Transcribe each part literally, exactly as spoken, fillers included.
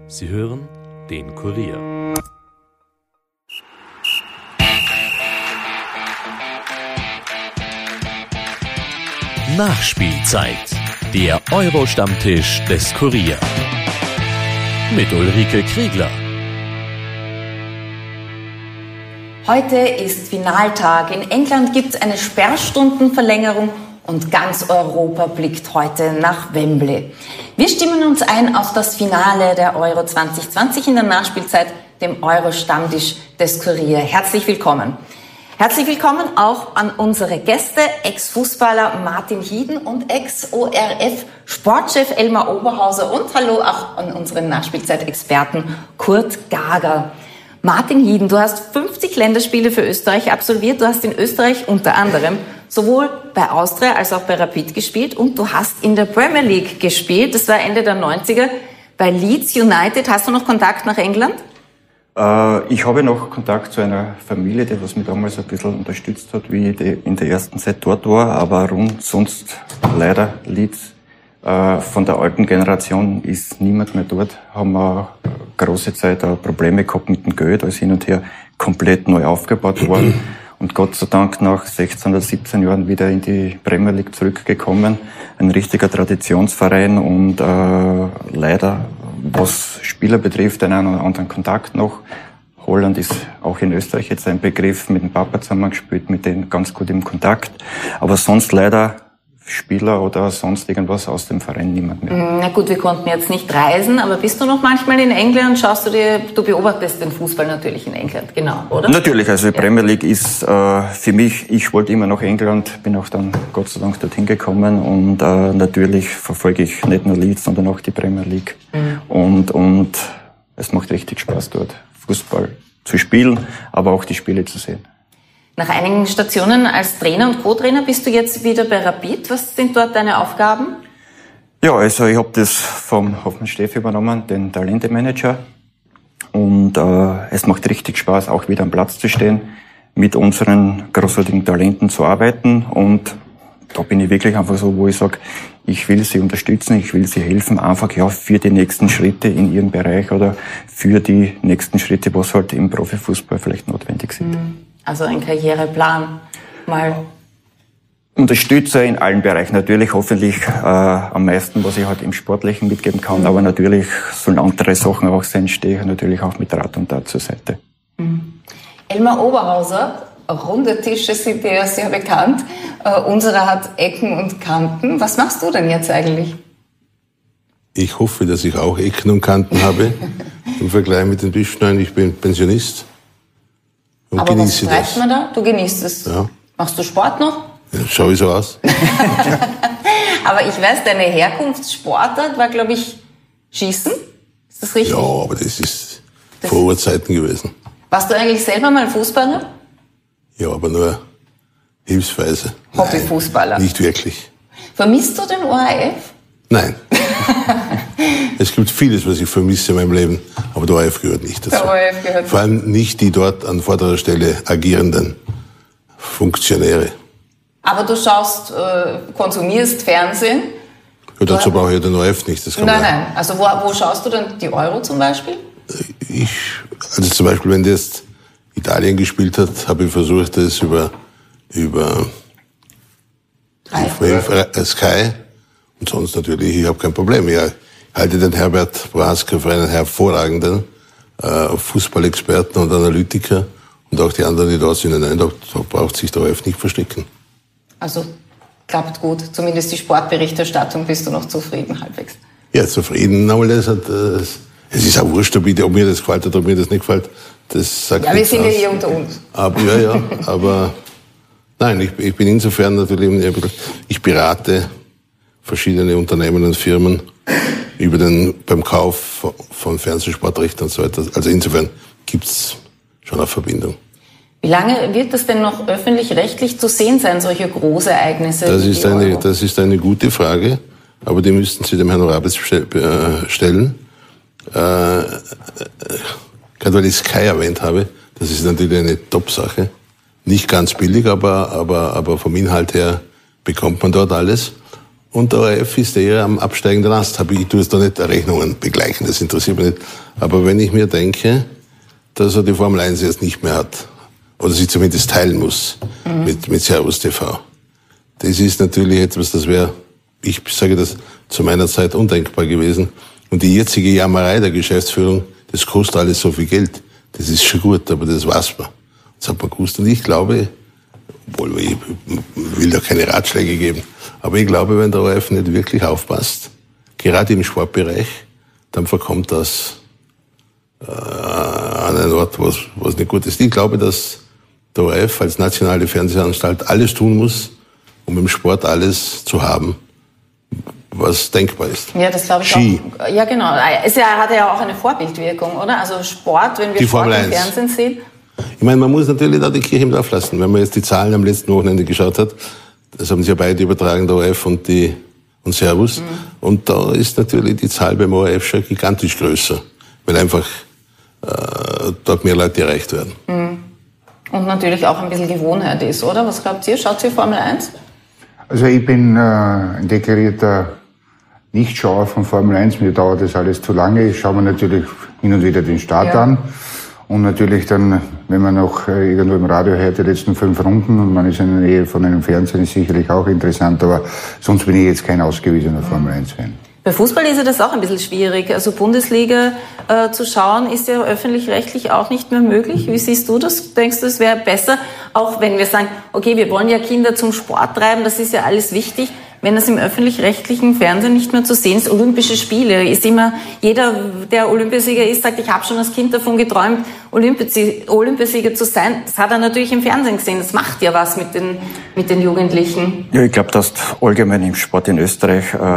Sie hören den Kurier. Nachspielzeit. Der Euro-Stammtisch des Kurier. Mit Ulrike Kriegler. Heute ist Finaltag. In England gibt es eine Sperrstundenverlängerung und ganz Europa blickt heute nach Wembley. Wir stimmen uns ein auf das Finale der Euro zwanzig zwanzig in der Nachspielzeit, dem Euro-Stammtisch des Kurier. Herzlich willkommen. Herzlich willkommen auch an unsere Gäste, Ex-Fußballer Martin Hieden und Ex-O R F-Sportchef Elmar Oberhauser und hallo auch an unseren Nachspielzeit-Experten Kurt Gager. Martin Hieden, du hast fünfzig Länderspiele für Österreich absolviert. Du hast in Österreich unter anderem sowohl bei Austria als auch bei Rapid gespielt und du hast in der Premier League gespielt. Das war Ende der neunziger bei Leeds United. Hast du noch Kontakt nach England? Äh, ich habe noch Kontakt zu einer Familie, die was mich damals ein bisschen unterstützt hat, wie ich in der ersten Zeit dort war. Aber rund sonst leider Leeds. Von der alten Generation ist niemand mehr dort. Haben wir große Zeit auch Probleme gehabt mit dem Geld, als hin und her komplett neu aufgebaut worden. Und Gott sei Dank nach sechzehn oder siebzehn Jahren wieder in die Premier League zurückgekommen. Ein richtiger Traditionsverein und äh, leider, was Spieler betrifft, einen oder anderen Kontakt noch. Holland ist auch in Österreich jetzt ein Begriff, mit dem Papa zusammengespielt, mit denen ganz gut im Kontakt. Aber sonst leider Spieler oder sonst irgendwas aus dem Verein niemand mehr. Na gut, wir konnten jetzt nicht reisen, aber bist du noch manchmal in England? Schaust du dir, du beobachtest den Fußball natürlich in England, genau, oder? Natürlich, also die ja. Premier League ist äh, für mich, ich wollte immer nach England, bin auch dann Gott sei Dank dorthin gekommen und äh, natürlich verfolge ich nicht nur Leeds, sondern auch die Premier League. Mhm. Und, und es macht richtig Spaß dort, Fußball zu spielen, aber auch die Spiele zu sehen. Nach einigen Stationen als Trainer und Co-Trainer bist du jetzt wieder bei Rapid. Was sind dort deine Aufgaben? Ja, also ich habe das vom Hoffmann Steffi übernommen, den Talentemanager. Und äh, es macht richtig Spaß, auch wieder am Platz zu stehen, mit unseren großartigen Talenten zu arbeiten. Und da bin ich wirklich einfach so, wo ich sage, ich will sie unterstützen, ich will sie helfen, einfach ja für die nächsten Schritte in ihrem Bereich oder für die nächsten Schritte, was halt im Profifußball vielleicht notwendig sind. Mhm. Also ein Karriereplan mal. Unterstütze in allen Bereichen. Natürlich hoffentlich äh, am meisten, was ich halt im Sportlichen mitgeben kann. Mhm. Aber natürlich sollen andere Sachen auch sein, stehe ich natürlich auch mit Rat und Tat zur Seite. Mhm. Elmar Oberhauser, runde Tische sind dir ja sehr bekannt. Äh, unsere hat Ecken und Kanten. Was machst du denn jetzt eigentlich? Ich hoffe, dass ich auch Ecken und Kanten habe. Im Vergleich mit den Tischneuen. Ich bin Pensionist. Und aber was genieße treibt das. man da? Du genießt es. Ja. Machst du Sport noch? Ja, schau ich so aus. Aber ich weiß, deine Herkunftssportart war, glaube ich, Schießen. Ist das richtig? Ja, aber das ist das vor Urzeiten gewesen. Warst du eigentlich selber mal Fußballer? Ja, aber nur hilfsweise. Hobbyfußballer? Nein, nicht wirklich. Vermisst du den O R F? Nein. Es gibt vieles, was ich vermisse in meinem Leben, aber der O R F gehört nicht dazu. Der O R F gehört Vor allem nicht die dort an vorderer Stelle agierenden Funktionäre. Aber du schaust, äh, konsumierst Fernsehen? Ja, dazu brauche ich ja den O R F nicht. Das kann nein, man nein. Also wo, wo schaust du denn die Euro zum Beispiel? Ich, also zum Beispiel, wenn jetzt Italien gespielt hat, habe ich versucht, das über, über Sky. Und sonst natürlich, ich habe kein Problem. Ich halte den Herbert Brasker für einen hervorragenden äh, Fußballexperten und Analytiker. Und auch die anderen, die dort sind, nein, da, da braucht sich der O R F nicht verstecken. Also klappt gut. Zumindest die Sportberichterstattung bist du noch zufrieden halbwegs. Ja, zufrieden. Aber das hat, äh, es ist auch wurscht, ob mir das gefällt oder ob mir das nicht gefällt. Das sagt ja, wir sind ja aus. hier unter uns. Aber, ja, ja, aber nein, ich, ich bin insofern natürlich, ich berate verschiedene Unternehmen und Firmen über den, beim Kauf von Fernsehsportrechten und so weiter. Also insofern gibt's schon eine Verbindung. Wie lange wird das denn noch öffentlich-rechtlich zu sehen sein, solche Großereignisse? Das ist eine, das ist eine gute Frage, aber die müssten Sie dem Herrn Rabitz stellen. Äh, gerade weil ich Sky erwähnt habe, das ist natürlich eine Top-Sache. Nicht ganz billig, aber, aber, aber vom Inhalt her bekommt man dort alles. Und der O R F ist eher am absteigenden Ast. Ich tue es da nicht Rechnungen begleichen, das interessiert mich nicht. Aber wenn ich mir denke, dass er die Formel eins jetzt nicht mehr hat, oder sie zumindest teilen muss, mhm. mit, mit Servus T V, das ist natürlich etwas, das wäre, ich sage das, zu meiner Zeit undenkbar gewesen. Und die jetzige Jammerei der Geschäftsführung, das kostet alles so viel Geld. Das ist schon gut, aber das weiß man. Das hat man gewusst. Und ich glaube, obwohl ich will da keine Ratschläge geben, aber ich glaube, wenn der O R F nicht wirklich aufpasst, gerade im Sportbereich, dann verkommt das äh, an einen Ort, was, was nicht gut ist. Ich glaube, dass der O R F als nationale Fernsehanstalt alles tun muss, um im Sport alles zu haben, was denkbar ist. Ja, das glaube ich Ski. auch. Ja, genau. Es hat ja auch eine Vorbildwirkung, oder? Also Sport, wenn wir die Sport Formel im Fernsehen sehen. Ich meine, man muss natürlich da die Kirche im Dorf lassen. Wenn man jetzt die Zahlen am letzten Wochenende geschaut hat, das haben sie ja beide übertragen, der O R F und die und Servus. Mhm. Und da ist natürlich die Zahl beim O R F schon gigantisch größer, weil einfach äh, dort mehr Leute erreicht werden. Mhm. Und natürlich auch ein bisschen Gewohnheit ist, oder? Was glaubt ihr? Schaut ihr Formel eins? Also ich bin äh, ein deklarierter Nichtschauer von Formel eins. Mir dauert das alles zu lange. Ich schaue mir natürlich hin und wieder den Start ja. an. Und natürlich dann, wenn man noch äh, irgendwo im Radio hört, die letzten fünf Runden und man ist in der Nähe von einem Fernsehen, ist sicherlich auch interessant. Aber sonst bin ich jetzt kein ausgewiesener Formel eins Fan. Bei Fußball ist ja das auch ein bisschen schwierig. Also Bundesliga äh, zu schauen, ist ja öffentlich-rechtlich auch nicht mehr möglich. Wie siehst du das? Denkst du, es wäre besser, auch wenn wir sagen, okay, wir wollen ja Kinder zum Sport treiben, das ist ja alles wichtig, wenn das im öffentlich-rechtlichen Fernsehen nicht mehr zu sehen ist? Olympische Spiele ist immer, jeder, der Olympiasieger ist, sagt, ich habe schon als Kind davon geträumt, Olympiasieger zu sein. Das hat er natürlich im Fernsehen gesehen. Das macht ja was mit den, mit den Jugendlichen. Ja, ich glaube, dass allgemein im Sport in Österreich äh,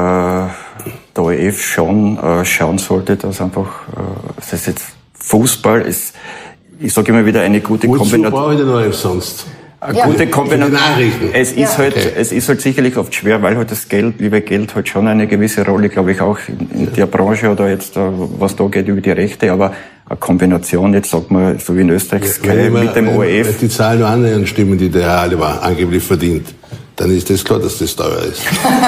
der O R F schon äh, schauen sollte, dass einfach, äh, das ist jetzt Fußball, ist, ich sage immer wieder, eine gute Kombination. Wozu brauche ich den O R F sonst? Eine ja. gute Kombination. Es ist ja. halt, okay. es ist halt sicherlich oft schwer, weil halt das Geld, liebe Geld, halt schon eine gewisse Rolle, glaube ich, auch in, in ja. der Branche oder jetzt, was da geht über die Rechte, aber eine Kombination, jetzt sagt man, so wie in Österreich, ja, Sky mit dem O R F. Wenn die Zahlen nur annähernd stimmen, die der Herr Aliber angeblich verdient, dann ist das klar, dass das teuer ist.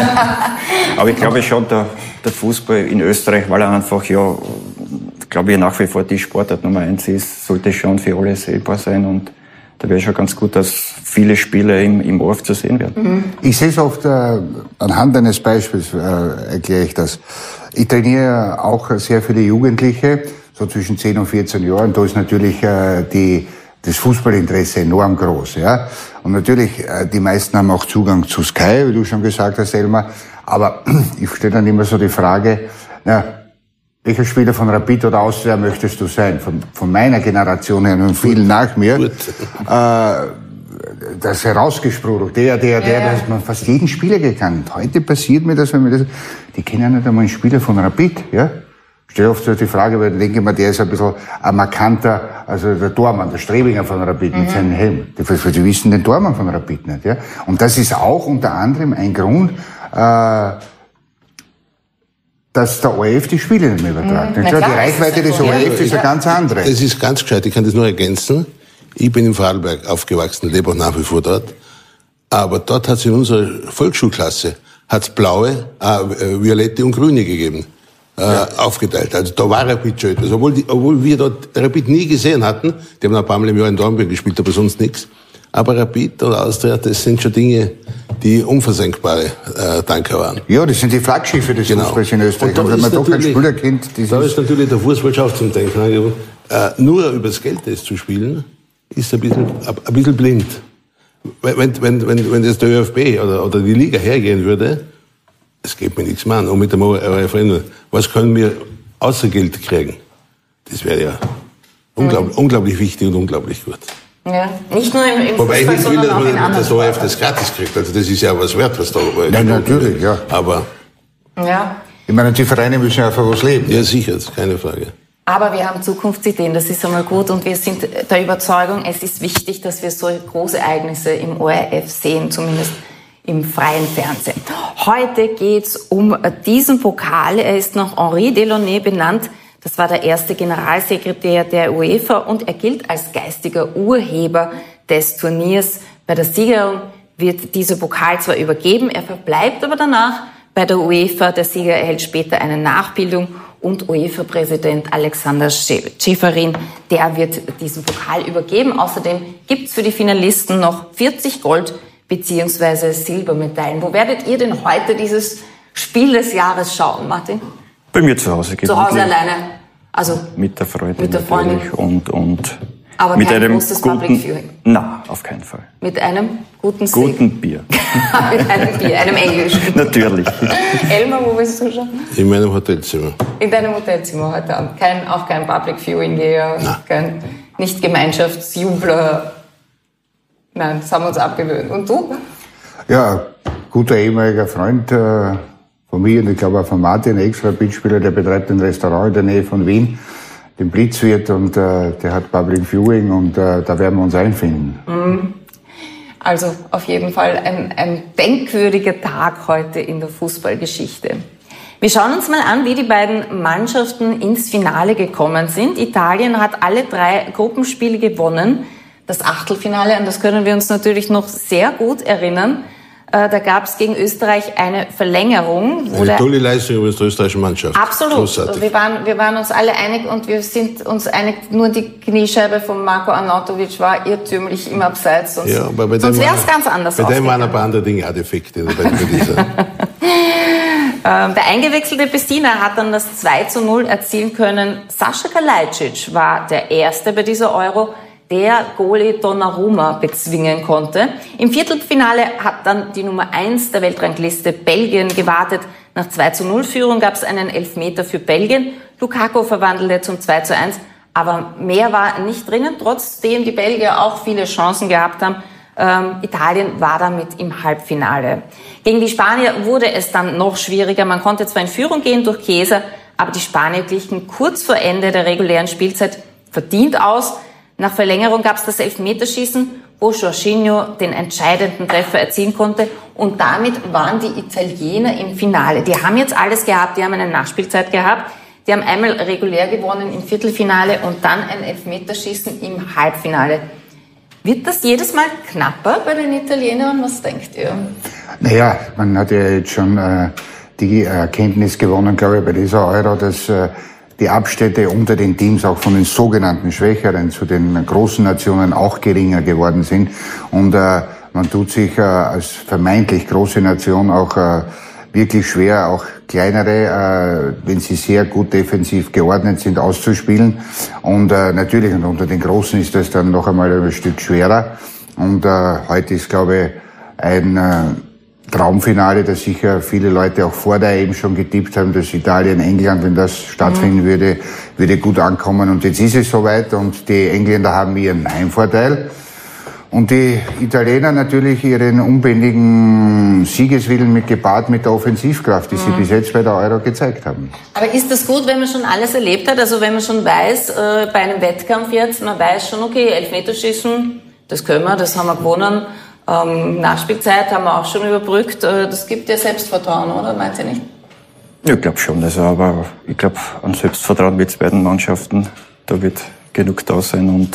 Aber ich glaube schon, der, der Fußball in Österreich, weil er einfach, ja, glaube ich, nach wie vor die Sportart Nummer eins ist, sollte schon für alle sehbar sein und da wäre schon ganz gut, dass viele Spiele im, im O R F zu sehen werden. Mhm. Ich sehe es oft, äh, anhand eines Beispiels äh, erkläre ich das. Ich trainiere auch sehr viele Jugendliche, so zwischen zehn und vierzehn Jahren. Da ist natürlich äh, die, das Fußballinteresse enorm groß. Ja? Und natürlich, äh, die meisten haben auch Zugang zu Sky, wie du schon gesagt hast, Elmar. Aber ich stelle dann immer so die Frage, na, welcher Spieler von Rapid oder Austria möchtest du sein? Von, von meiner Generation her und vielen nach mir. Äh, das herausgesprudelt. Der, der, der, ja. dass man fast jeden Spieler gekannt. Heute passiert mir das, wenn mir das, die kennen nicht einmal einen Spieler von Rapid, ja? Ich stelle oft so die Frage, weil ich denke mal, der ist ein bisschen ein markanter, also der Tormann, der Strebinger von Rapid mhm. mit seinem Helm. Die, die wissen den Tormann von Rapid nicht, ja? Und das ist auch unter anderem ein Grund, äh, dass der O R F die Spiele nicht mehr übertragt. Mhm. Klar, die Reichweite des O R F ist eine ganz andere. Das ist ganz gescheit, ich kann das nur ergänzen. Ich bin in Vorarlberg aufgewachsen, lebe auch nach wie vor dort. Aber dort hat es in unserer Volksschulklasse hat's blaue, äh, violette und grüne gegeben, äh, ja. aufgeteilt. Also da war Rapid schon etwas. Obwohl, die, obwohl wir dort Rapid nie gesehen hatten. Die haben ein paar Mal im Jahr in Dornbirn gespielt, aber sonst nichts. Aber Rapid oder Austria, das sind schon Dinge, die unversenkbare äh, Tanker waren. Ja, das sind die Flaggschiffe des genau. Fußballs in Österreich. Und, und wenn man doch einen Spieler kennt, da ist natürlich der Fußballschaft zum Denken. Äh, nur übers Geld das zu spielen, ist ein bisschen, ein bisschen blind. Wenn, wenn, wenn, wenn das der ÖFB oder, oder die Liga hergehen würde, es geht mir nichts mehr an. Und mit dem O R F, was können wir außer Geld kriegen? Das wäre ja unglaublich, mhm. unglaublich wichtig und unglaublich gut. Ja, nicht nur im, im Wobei Fußball, ich nicht will, dass man das O R F das gratis kriegt. Also das ist ja was wert, was da oben. Ja, natürlich, ja. Aber. Ja. Ich meine, die Vereine müssen einfach was leben. Ja, sicher, das ist keine Frage. Aber wir haben Zukunftsideen, das ist einmal gut und wir sind der Überzeugung, es ist wichtig, dass wir solche Großereignisse im O R F sehen, zumindest im freien Fernsehen. Heute geht's um diesen Pokal. Er ist nach Henri Delaunay benannt. Das war der erste Generalsekretär der UEFA und er gilt als geistiger Urheber des Turniers. Bei der Siegerung wird dieser Pokal zwar übergeben, er verbleibt aber danach bei der UEFA. Der Sieger erhält später eine Nachbildung und UEFA-Präsident Alexander Ceferin, der wird diesen Pokal übergeben. Außerdem gibt's für die Finalisten noch vierzig Gold- bzw. Silbermedaillen. Wo werdet ihr denn heute dieses Spiel des Jahres schauen, Martin? Bei mir zu Hause. Zu Hause alleine? Also mit der Freundin mit der Freundin. natürlich und, und aber mit kein einem großes guten, Public Viewing? Nein, auf keinen Fall. Mit einem guten Steak? Guten Bier. Mit einem Bier, einem englischen. Natürlich. Elmar, wo willst du schon? In meinem Hotelzimmer. In deinem Hotelzimmer heute Abend. Kein, auch kein Public Viewing hier, kein nicht Gemeinschaftsjubler. Nein, das haben wir uns abgewöhnt. Und du? Ja, guter ehemaliger Freund äh, von mir und ich glaube auch von Martin, ein Ex-Rapidspieler, der betreibt ein Restaurant in der Nähe von Wien, den Blitzwirt, und äh, der hat Public Viewing und äh, da werden wir uns einfinden. Mhm. Also auf jeden Fall ein, ein denkwürdiger Tag heute in der Fußballgeschichte. Wir schauen uns mal an, wie die beiden Mannschaften ins Finale gekommen sind. Italien hat alle drei Gruppenspiele gewonnen. Das Achtelfinale, an das können wir uns natürlich noch sehr gut erinnern. Äh, da gab es gegen Österreich eine Verlängerung. Wo eine tolle Leistung übrigens der österreichischen Mannschaft. Absolut. Wir waren, wir waren uns alle einig und wir sind uns einig, nur die Kniescheibe von Marko Arnautovic war irrtümlich im Abseits. Sonst, ja, aber bei sonst wäre es ganz anders Bei dem waren ausgegangen. ein paar andere Dinge auch defekte. Bei dieser. ähm, der eingewechselte Pessiner hat dann das zwei zu null erzielen können. Sascha Kalajdzic war der Erste bei dieser Euro, der Goalie Donnarumma bezwingen konnte. Im Viertelfinale hat dann die Nummer eins der Weltrangliste Belgien gewartet. Nach zwei zu null Führung gab es einen Elfmeter für Belgien. Lukaku verwandelte zum zwei zu eins, aber mehr war nicht drinnen, trotzdem die Belgier auch viele Chancen gehabt haben. Ähm, Italien war damit im Halbfinale. Gegen die Spanier wurde es dann noch schwieriger. Man konnte zwar in Führung gehen durch Chiesa, aber die Spanier glichen kurz vor Ende der regulären Spielzeit verdient aus. Nach Verlängerung gab es das Elfmeterschießen, wo Jorginho den entscheidenden Treffer erzielen konnte. Und damit waren die Italiener im Finale. Die haben jetzt alles gehabt. Die haben eine Nachspielzeit gehabt. Die haben einmal regulär gewonnen im Viertelfinale und dann ein Elfmeterschießen im Halbfinale. Wird das jedes Mal knapper bei den Italienern? Was denkt ihr? Naja, man hat ja jetzt schon äh, die Erkenntnis gewonnen, glaube ich, bei dieser Euro, dass äh, die Abstände unter den Teams auch von den sogenannten Schwächeren zu den großen Nationen auch geringer geworden sind. Und äh, man tut sich äh, als vermeintlich große Nation auch äh, wirklich schwer, auch kleinere, äh, wenn sie sehr gut defensiv geordnet sind, auszuspielen. Und äh, natürlich, und unter den Großen ist das dann noch einmal ein Stück schwerer. Und äh, heute ist, glaube ich, ein äh, Traumfinale, das sicher viele Leute auch vor der E M schon getippt haben, dass Italien, England, wenn das stattfinden mhm. würde, würde gut ankommen. Und jetzt ist es soweit und die Engländer haben ihren Heimvorteil. Und die Italiener natürlich ihren unbändigen Siegeswillen mit gepaart mit der Offensivkraft, die mhm. sie bis jetzt bei der Euro gezeigt haben. Aber ist das gut, wenn man schon alles erlebt hat? Also wenn man schon weiß, äh, bei einem Wettkampf jetzt, man weiß schon, okay, Elfmeterschießen, das können wir, das haben wir gewonnen. Ähm, Nachspielzeit haben wir auch schon überbrückt. Äh, das gibt ja Selbstvertrauen, oder? Meint ihr nicht? Ja, ich glaube schon. Also, aber ich glaube, an Selbstvertrauen wird es beiden Mannschaften, da wird genug da sein. Und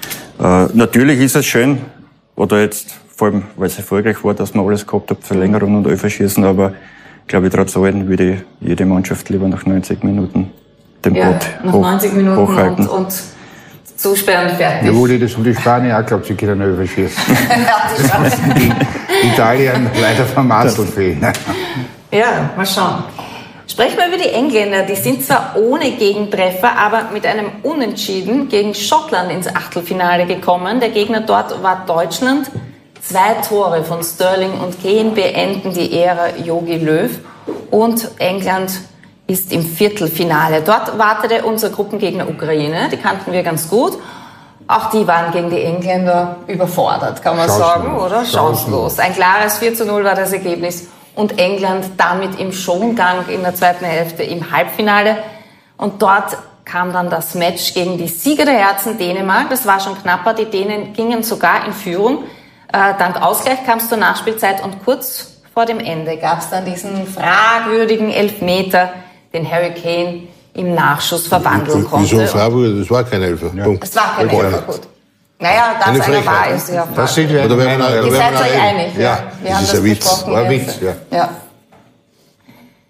äh, natürlich ist es schön, oder jetzt, vor allem, weil es erfolgreich war, dass man alles gehabt hat, Verlängerung und Elferschießen, aber ich glaube, trotz allem würde jede Mannschaft lieber nach neunzig Minuten den ja, Boot nach hoch, neunzig Minuten hochhalten. Und, und zusperren, fertig. Jawohl, ich das um die Spanier auch glaubt, sie können überschießen. Italien leider vermasselt fehlen. Ja, mal schauen. Sprechen wir über die Engländer. Die sind zwar ohne Gegentreffer, aber mit einem Unentschieden gegen Schottland ins Achtelfinale gekommen. Der Gegner dort war Deutschland. Zwei Tore von Sterling und Kane beenden die Ära Jogi Löw. Und England ist im Viertelfinale. Dort wartete unser Gruppengegner Ukraine. Die kannten wir ganz gut. Auch die waren gegen die Engländer überfordert, kann man Chancenlos. sagen, oder? Chancenlos. Ein klares vier zu null war das Ergebnis. Und England damit im Schongang in der zweiten Hälfte im Halbfinale. Und dort kam dann das Match gegen die Sieger der Herzen, Dänemark. Das war schon knapper. Die Dänen gingen sogar in Führung. Äh, dank Ausgleich kam es zur Nachspielzeit. Und kurz vor dem Ende gab es dann diesen fragwürdigen Elfmeter, den Harry Kane im Nachschuss verwandeln konnte. Wieso fragwürdig? Das war kein Elfer. Ja. Punkt. Es war kein Elfer, gut. Naja, dass einer Frechheit. war, ist ja Das sind wir Oder wenn man- Ihr wenn seid man euch ein- einig, ja. ja. Wir Das haben ist das ein Witz. besprochen. War ein jetzt. Witz, ja. Ja.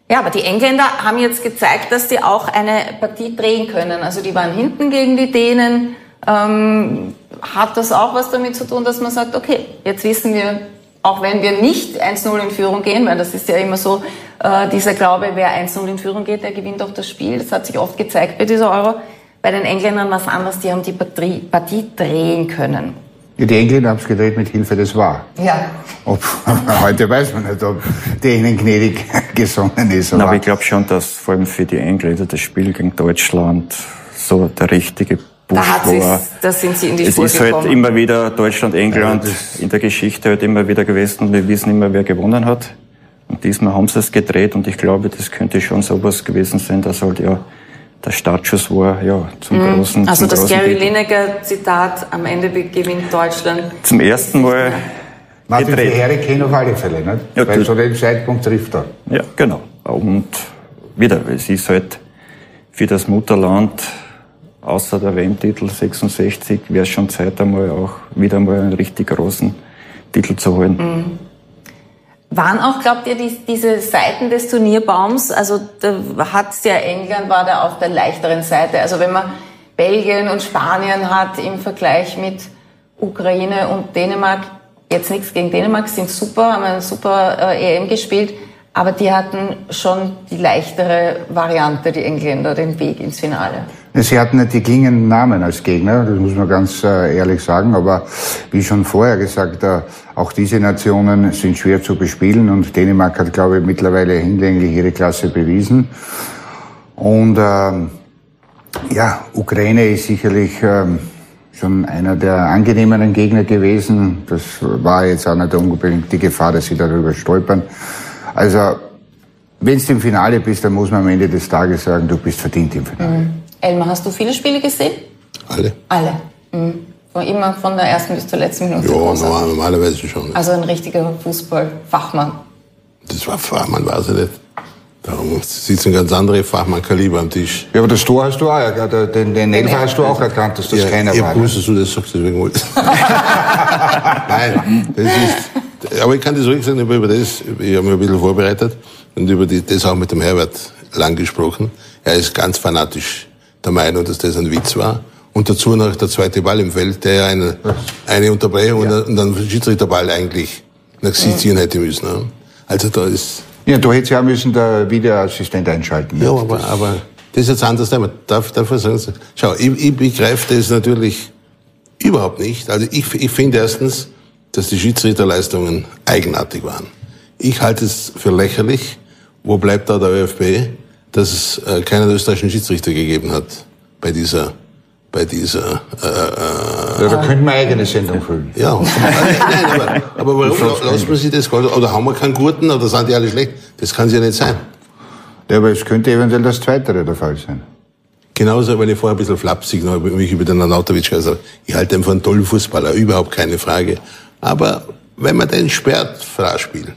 Ja, aber die Engländer haben jetzt gezeigt, dass die auch eine Partie drehen können. Also die waren hinten gegen die Dänen. Ähm, hat das auch was damit zu tun, dass man sagt, okay, jetzt wissen wir, auch wenn wir nicht eins null in Führung gehen, weil das ist ja immer so, äh, dieser Glaube, wer eins null in Führung geht, der gewinnt auch das Spiel. Das hat sich oft gezeigt bei dieser Euro. Bei den Engländern war es anders, die haben die Partie, Partie drehen können. Ja, die Engländer haben es gedreht mit Hilfe des V A R. Ja. Ob, heute weiß man nicht, ob der ihnen gnädig gesonnen ist. Aber, aber ich glaube schon, dass vor allem für die Engländer das Spiel gegen Deutschland so der richtige Push da hat war. Da sind sie in die es Spur ist halt gekommen. immer wieder Deutschland, England ja, in der Geschichte halt immer wieder gewesen. Wir wissen immer, wer gewonnen hat. Und diesmal haben sie es gedreht und ich glaube, das könnte schon sowas gewesen sein, dass halt ja der Startschuss war, ja, zum mhm. großen Also zum das großen Gary Titel. Lineker Zitat, am Ende gewinnt Deutschland. Zum ersten Mal Martin, für gedreht. Harry Kane auf alle Fälle, nicht? Ja, weil zu dem Zeitpunkt trifft er. Ja, genau. Und wieder, es ist halt für das Mutterland, außer der W M-Titel sechsundsechzig, wäre es schon Zeit, einmal auch wieder mal einen richtig großen Titel zu holen. Mhm. Waren auch, glaubt ihr, die, diese Seiten des Turnierbaums, also da hat's ja England war da auf der leichteren Seite. Also wenn man Belgien und Spanien hat im Vergleich mit Ukraine und Dänemark, jetzt nichts gegen Dänemark, sind super, haben eine super äh, E M gespielt, aber die hatten schon die leichtere Variante, die Engländer, den Weg ins Finale. Sie hatten nicht die klingenden Namen als Gegner, das muss man ganz äh, ehrlich sagen, aber wie schon vorher gesagt, äh, auch diese Nationen sind schwer zu bespielen und Dänemark hat, glaube ich, mittlerweile hinlänglich ihre Klasse bewiesen. Und ähm, ja, Ukraine ist sicherlich ähm, schon einer der angenehmeren Gegner gewesen. Das war jetzt auch nicht unbedingt die Gefahr, dass sie darüber stolpern. Also, wenn du im Finale bist, dann muss man am Ende des Tages sagen, du bist verdient im Finale. Mhm. Elmar, hast du viele Spiele gesehen? Alle. Alle. Mhm. Von immer von der ersten bis zur letzten Minute. Ja, normal, normalerweise schon. Also ein richtiger Fußballfachmann. Das war Fachmann, weiß ich nicht. Darum sitzen ganz andere Fachmann-Kaliber am Tisch. Ja, aber das Tor hast du auch, ja, den, den Elfer hast du auch erkannt, dass das ja, keiner ich war. Ich wusste, dass du das sagst, deswegen wollte ich. Nein, das ist, aber ich kann das ruhig sagen, über das, ich habe mich ein bisschen vorbereitet und über die, das auch mit dem Herbert lang gesprochen. Er ist ganz fanatisch der Meinung, dass das ein Witz war. Und dazu noch der zweite Ball im Feld, der ja eine, eine Unterbrechung ja. und dann Schiedsrichterball eigentlich nach sich ziehen hätte müssen. Also da ist... Ja, du hättest ja müssen der Videoassistent einschalten. Ja, aber, aber das ist jetzt ein anderes Thema. Darf, darf ich sagen? Schau, ich, ich begreife das natürlich überhaupt nicht. Also ich, ich finde erstens, dass die Schiedsrichterleistungen eigenartig waren. Ich halte es für lächerlich. Wo bleibt da der ÖFB, dass es äh, keinen österreichischen Schiedsrichter gegeben hat bei dieser, bei dieser. Äh, äh, ja, da könnten wir eine eigene Sendung füllen. Ja, nein, aber, aber warum lassen wir sich das? Oder haben wir keinen Gurten oder sind die alle schlecht? Das kann ja nicht sein. Ja, aber es könnte eventuell das Zweite der Fall sein. Genauso, weil ich vorher ein bisschen flapsig noch mich über den Arnautovic gesagt habe. Ich halte ihn für einen tollen Fußballer, überhaupt keine Frage. Aber wenn man den sperrt, Fraßspiel,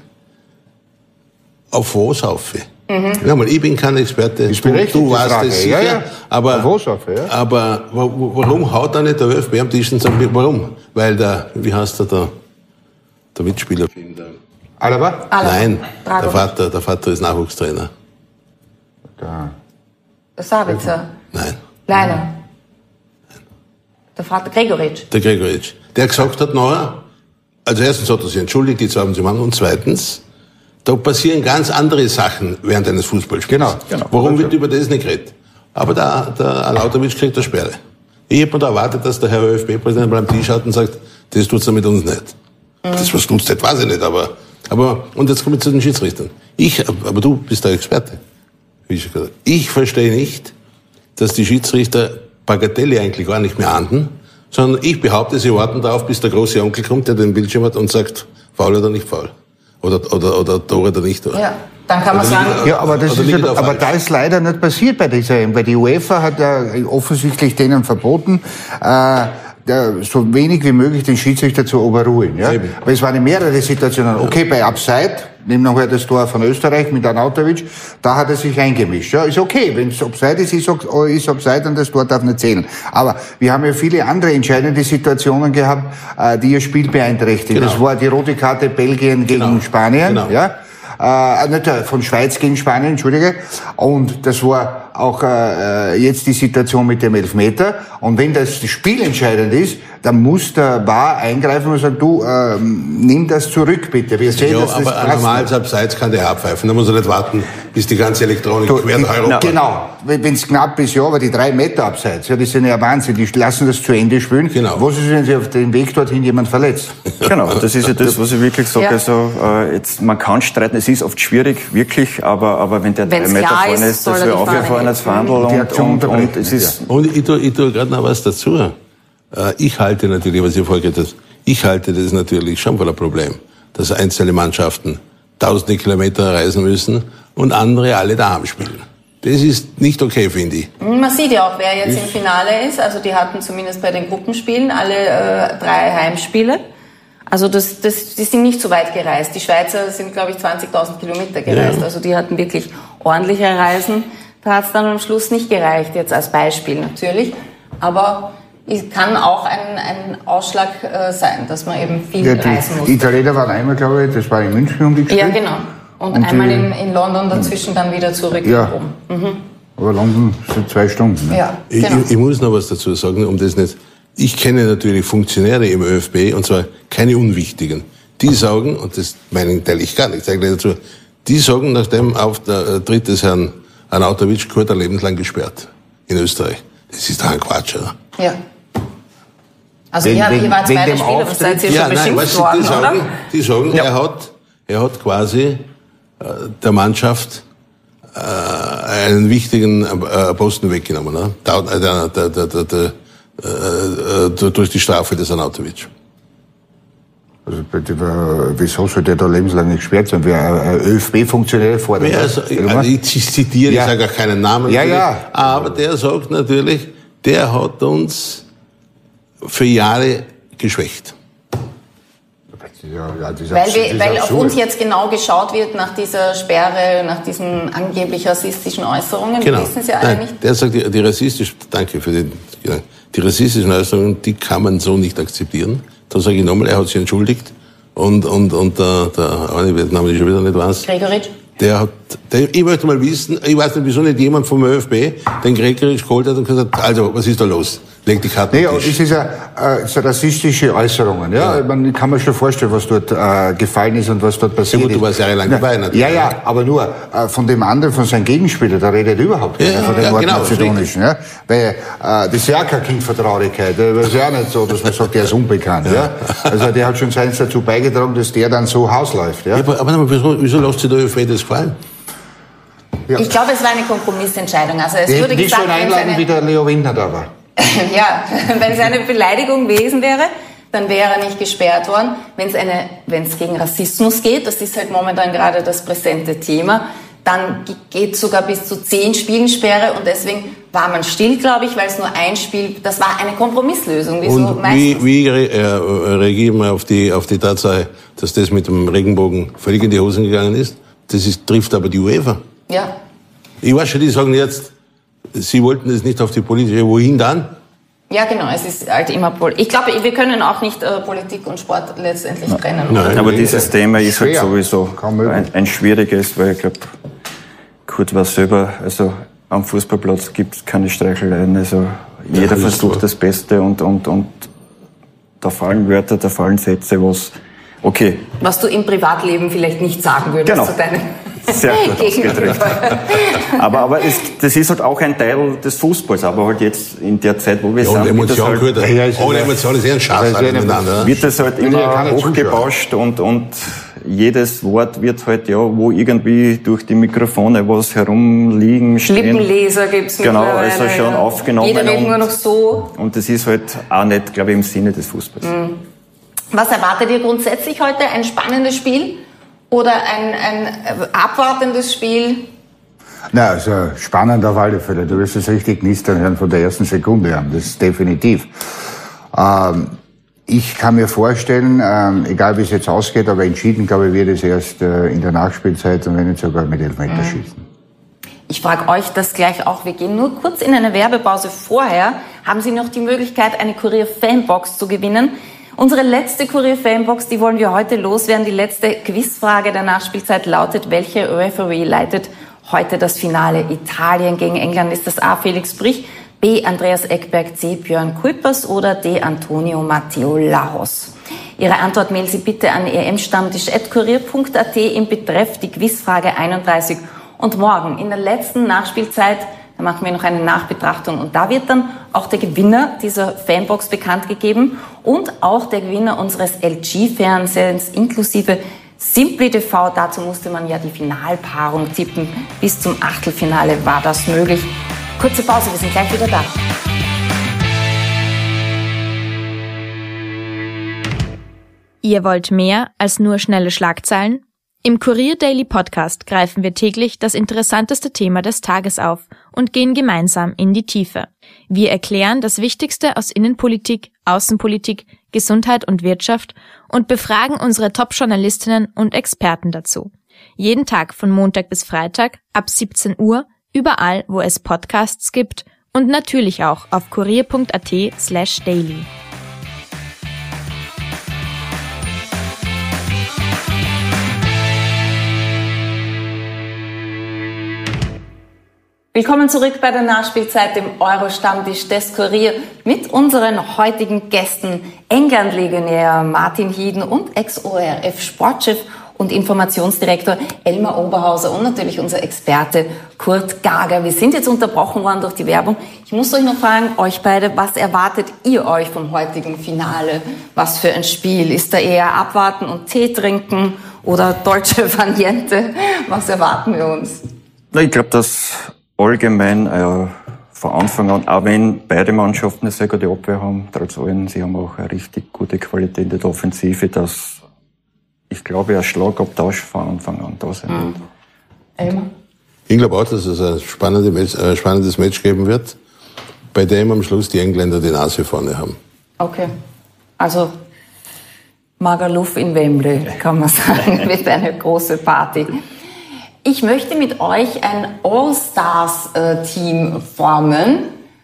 auf was auf? Mhm. Ja, mal, ich bin kein Experte. Ich bin du, richtig, du weißt es sicher. Ja, ja. Aber, auf was auf, ja. aber warum haut da nicht der ÖFB am Tisch und sagt, warum? Weil der, wie heißt der da, der Mitspieler? Alaba? Alaba. Nein, Dragovic. der Vater, der Vater ist Nachwuchstrainer. Da. Der Sabitzer. Nein. Leiner. Der Vater Gregoritsch. Der Gregoritsch. Der gesagt hat, naja, also erstens hat er sich entschuldigt, die zwei haben sie gemacht, und zweitens, da passieren ganz andere Sachen während eines Fußballspiels. Genau, genau. Warum wird über das nicht geredet? Aber der, der Arnautovic kriegt eine Sperre. Ich hätte mir da erwartet, dass der Herr ÖFB-Präsident mal am Tisch hat und sagt, das tut's er mit uns nicht. Mhm. Das, was tut's nicht, weiß ich nicht, aber, aber, und jetzt komme ich zu den Schiedsrichtern. Ich, aber du bist der Experte. Wie ich schon gesagt habe. Ich verstehe nicht, dass die Schiedsrichter Bagatelle eigentlich gar nicht mehr ahnden, sondern ich behaupte, sie warten darauf, bis der große Onkel kommt, der den Bildschirm hat und sagt, faul oder nicht faul. Oder, oder, oder Tor oder nicht Tor. Ja, dann kann man Oder sagen... liegt- Ja, aber das oder ist liegt ja, er aber falsch? da ist leider nicht passiert bei dieser E M, weil die UEFA hat ja offensichtlich denen verboten, äh, der, so wenig wie möglich den Schiedsrichter zu overrulen. Ja? Eben. Weil es waren mehrere Situationen. Okay, bei Upside, nehmen wir das Tor von Österreich mit Arnautovic, da hat er sich eingemischt. Ja, ist okay, wenn es Upside ist, ist, ist Upside und das Tor darf nicht zählen. Aber wir haben ja viele andere entscheidende Situationen gehabt, äh, die ihr Spiel beeinträchtigen. Genau. Das war die rote Karte Belgien gegen Genau. Spanien. Genau. Ja? äh, nicht, äh, von Schweiz gegen Spanien, entschuldige. Und das war auch äh, jetzt die Situation mit dem Elfmeter. Und wenn das Spiel entscheidend ist, dann muss der V A R eingreifen und sagen, du, äh, nimm das zurück, bitte. Wir sehen, ja, dass das aber normals abseits kann der abpfeifen. Da muss er nicht warten, bis die ganze Elektronik du, quer nach Europa. Genau. Wenn es knapp ist, ja, aber die drei Meter abseits, ja, das sind ja Wahnsinn. Die lassen das zu Ende spielen. Genau. Was ist, wenn sie auf dem Weg dorthin jemand verletzt? Genau, das ist ja das, was ich wirklich sage. Ja. Also, äh, jetzt, man kann streiten, es ist oft schwierig, wirklich, aber, aber wenn der drei Wenn's Meter klar vorne ist, ist, soll das er will die Fahne aufgefahren als geben. Verhandel Die und, Aktion und, und unterbrechen, es ist, Und ich tue, ich tue gerade noch was dazu. Äh, Ich halte natürlich, was ihr vorgeht habt, ich halte das natürlich schon für ein Problem, dass einzelne Mannschaften tausende Kilometer reisen müssen und andere alle daheim spielen. Das ist nicht okay, finde ich. Man sieht ja auch, wer jetzt im Finale ist. Also die hatten zumindest bei den Gruppenspielen alle äh, drei Heimspiele. Also das, das, die sind nicht so weit gereist. Die Schweizer sind, glaube ich, zwanzigtausend Kilometer gereist. Ja. Also die hatten wirklich ordentliche Reisen. Da hat es dann am Schluss nicht gereicht, jetzt als Beispiel natürlich. Aber es kann auch ein, ein Ausschlag äh, sein, dass man eben viel Ja, reisen muss. die Italiener waren einmal, glaube ich, das war in München um die gespielt. Ja, genau. Und, Und einmal die- in, in London dazwischen dann wieder zurück Ja. nach Rom. Mhm. Aber London sind zwei Stunden. Ne? Ja, Ich, genau. ich, ich muss noch was dazu sagen, um das nicht. Ich kenne natürlich Funktionäre im ÖFB, und zwar keine unwichtigen. Die sagen, und das meinen teile ich gar nicht, sage ich dazu, die sagen, nach dem Auftritt des Herrn Arnautovic, Kurt lebenslang gesperrt in Österreich. Das ist doch ein Quatsch, oder? Ja. Also Wegen- ihr, ihr wegen- wart wegen beide dem Spieler, was seid ihr schon beschimpft weißt du, worden, die sagen, oder? die sagen er hat, er hat quasi äh, der Mannschaft äh, einen wichtigen äh, Posten weggenommen, ne? Da, äh, der, der, der, der, der, äh, äh, durch die Strafe des Arnautovic. Also, bitte, äh, wieso soll der da lebenslang nicht gesperrt sein? Wer ein ÖFB-Funktionär fordert. Ja, also, also ich zitiere, Ja. ich sage auch keinen Namen. Ja, natürlich, ja. Aber der sagt natürlich, der hat uns für Jahre geschwächt. Ja, ja, das ist Weil, absurd, wir, das ist weil auf absurd. uns jetzt genau geschaut wird nach dieser Sperre, nach diesen angeblich rassistischen Äußerungen. Wir wissen sie alle Nein, nicht. der sagt, die, die rassistischen, danke für den Gedanken, die rassistischen Äußerungen, die kann man so nicht akzeptieren. Da sage ich nochmal, er hat sich entschuldigt. Und, und, und der, der eine, der Name ich schon wieder nicht weiß, Gregoritsch? der hat, der, ich möchte mal wissen, ich weiß nicht, wieso nicht jemand vom ÖFB den Gregoritsch geholt hat und gesagt, also, was ist da los? Leg die Karten Nee, auf und den es Tisch. ist ja äh, so rassistische Äußerungen. Ja? Ja. Man kann mir schon vorstellen, was dort äh, gefallen ist und was dort passiert Ja, gut, ist. du warst jahrelang dabei, natürlich. Ja, ja, aber nur äh, von dem anderen, von seinem Gegenspieler, da redet überhaupt keiner, Ja, von dem ja, genau, Nordmazedonischen. Ja? Weil äh, das ist ja kein Kind von Traurigkeit. Das ist ja nicht so, dass man sagt, der ist unbekannt. Ja. Also der hat schon seins dazu beigetragen, dass der dann so hausläuft. Ja? Ja, aber, aber wieso, wieso lässt sich der ÖFB das gefallen? Ja. Ich glaube, es war eine Kompromissentscheidung. Also es Die wurde hätten nicht gesagt, so wenn es einladen, wie eine, der Leo Windner da war. ja, wenn es eine Beleidigung gewesen wäre, dann wäre er nicht gesperrt worden. Wenn es eine, wenn es gegen Rassismus geht, das ist halt momentan gerade das präsente Thema, dann geht es sogar bis zu zehn Spielensperre und deswegen war man still, glaube ich, weil es nur ein Spiel, das war eine Kompromisslösung, wie so Und meistens. wie, wie re, äh, reagieren wir auf die, auf die Tatsache, dass das mit dem Regenbogen völlig in die Hosen gegangen ist? Das ist, trifft aber die UEFA. Ja. Ich weiß schon, die sagen jetzt, sie wollten es nicht auf die politische, wohin dann? Ja, genau, es ist halt immer Pol Ich glaube, wir können auch nicht äh, Politik und Sport letztendlich trennen. Nein. aber dieses Thema ist halt Schwer. sowieso Kaum möglich. ein, ein schwieriges, weil ich glaube, Kurt war selber, also am Fußballplatz gibt es keine Streicheleien, also jeder das ist versucht so. das Beste und, und, und da fallen Wörter, da fallen Sätze, was, okay, Was du im Privatleben vielleicht nicht sagen würdest Genau. zu deinem sehr gut Gegenüber. ausgedrückt. Aber, aber es, das ist halt auch ein Teil des Fußballs, aber halt jetzt in der Zeit, wo wir Ja, und sind, wird das Emotion halt, gehört, Ja, es ist ohne ja- Emotion ist eh ein Schatz Das ist ja eine- miteinander. wird das halt Will ja immer keiner hochgebauscht und, und jedes Wort wird halt, ja, wo irgendwie durch die Mikrofone was herumliegen, stehen. Lippenleser gibt's Genau, mittlerweile, also schon ja. aufgenommen. Jeder redet und, nur noch so. Und das ist halt auch nicht, glaube ich, im Sinne des Fußballs. Was erwartet ihr grundsätzlich heute? Ein spannendes Spiel oder ein, ein abwartendes Spiel? Na, also spannend auf alle Fälle. Du wirst es richtig knistern hören von der ersten Sekunde an. Das ist definitiv. Ähm, ich kann mir vorstellen, ähm, egal wie es jetzt ausgeht, aber entschieden, glaube ich, wird es erst äh, in der Nachspielzeit und wenn nicht sogar mit Elfmeterschießen. Ich frage euch das gleich auch. Wir gehen nur kurz in eine Werbepause. Vorher haben Sie noch die Möglichkeit, eine Kurier-Fanbox zu gewinnen. Unsere letzte Kurier-Fanbox, die wollen wir heute loswerden. Die letzte Quizfrage der Nachspielzeit lautet: Welche Referee leitet heute das Finale? Italien gegen England. Ist das A. Felix Brich, B. Andreas Eckberg, C. Björn Kuipers oder D. Antonio Matteo Laros? Ihre Antwort mailen Sie bitte an e m stammtisch at kurier punkt a t im Betreff die Quizfrage einunddreißig. Und morgen in der letzten Nachspielzeit, da machen wir noch eine Nachbetrachtung und da wird dann auch der Gewinner dieser Fanbox bekannt gegeben und auch der Gewinner unseres L G-Fernsehens inklusive Simply T V. Dazu musste man ja die Finalpaarung tippen. Bis zum Achtelfinale war das möglich. Kurze Pause, wir sind gleich wieder da. Ihr wollt mehr als nur schnelle Schlagzeilen? Im Kurier Daily Podcast greifen wir täglich das interessanteste Thema des Tages auf und gehen gemeinsam in die Tiefe. Wir erklären das Wichtigste aus Innenpolitik, Außenpolitik, Gesundheit und Wirtschaft und befragen unsere Top-Journalistinnen und Experten dazu. Jeden Tag von Montag bis Freitag ab siebzehn Uhr, überall, wo es Podcasts gibt und natürlich auch auf kurier punkt a t slash daily. Willkommen zurück bei der Nachspielzeit, dem Euro-Stammtisch des Kurier mit unseren heutigen Gästen, England-Legionär Martin Hieden und Ex-O R F-Sportchef und Informationsdirektor Elmar Oberhauser und natürlich unser Experte Kurt Gager. Wir sind jetzt unterbrochen worden durch die Werbung. Ich muss euch noch fragen, euch beide, was erwartet ihr euch vom heutigen Finale? Was für ein Spiel? Ist da eher abwarten und Tee trinken oder Dolce Far Niente? Was erwarten wir uns? Ich glaube, dass allgemein äh, von Anfang an, auch wenn beide Mannschaften eine sehr gute Abwehr haben, trotz allem, sie haben auch eine richtig gute Qualität in der Offensive, dass ich glaube, ein Schlagabtausch von Anfang an da sein wird. Elmar? Ich glaube auch, dass es ein spannende Match, äh, spannendes Match geben wird, bei dem am Schluss die Engländer die Nase vorne haben. Okay, also Magaluf in Wembley, kann man sagen, wird eine große Party. Ich möchte mit euch ein All-Stars-Team formen.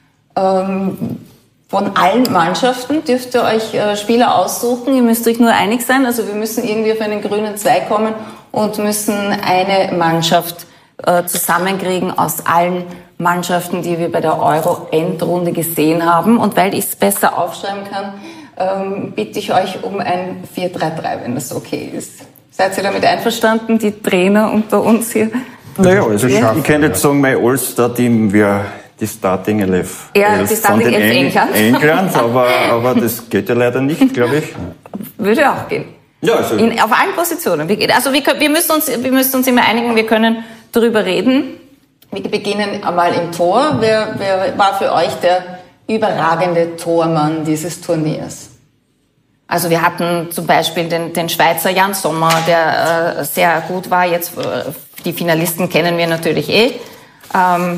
Ähm, von allen Mannschaften dürft ihr euch äh, Spieler aussuchen. Ihr müsst euch nur einig sein. Also wir müssen irgendwie auf einen grünen Zweig kommen und müssen eine Mannschaft äh, zusammenkriegen aus allen Mannschaften, die wir bei der Euro-Endrunde gesehen haben. Und weil ich es besser aufschreiben kann, ähm, bitte ich euch um ein vier drei drei, wenn das okay ist. Seid ihr damit einverstanden, die Trainer unter uns hier? Naja, also ich, ich kann jetzt sagen, mein All-Star-Team wäre die Starting Elf. Ja, die Starting Elf England. England, aber, aber das geht ja leider nicht, glaube ich. Würde auch gehen. Ja, also In, auf allen Positionen. Also wir, wir, müssen uns, wir müssen uns immer einigen, wir können darüber reden. Wir beginnen einmal im Tor. Wer, wer war für euch der überragende Tormann dieses Turniers? Also wir hatten zum Beispiel den, den Schweizer Jan Sommer, der äh, sehr gut war. Jetzt äh, die Finalisten kennen wir natürlich eh. Ähm,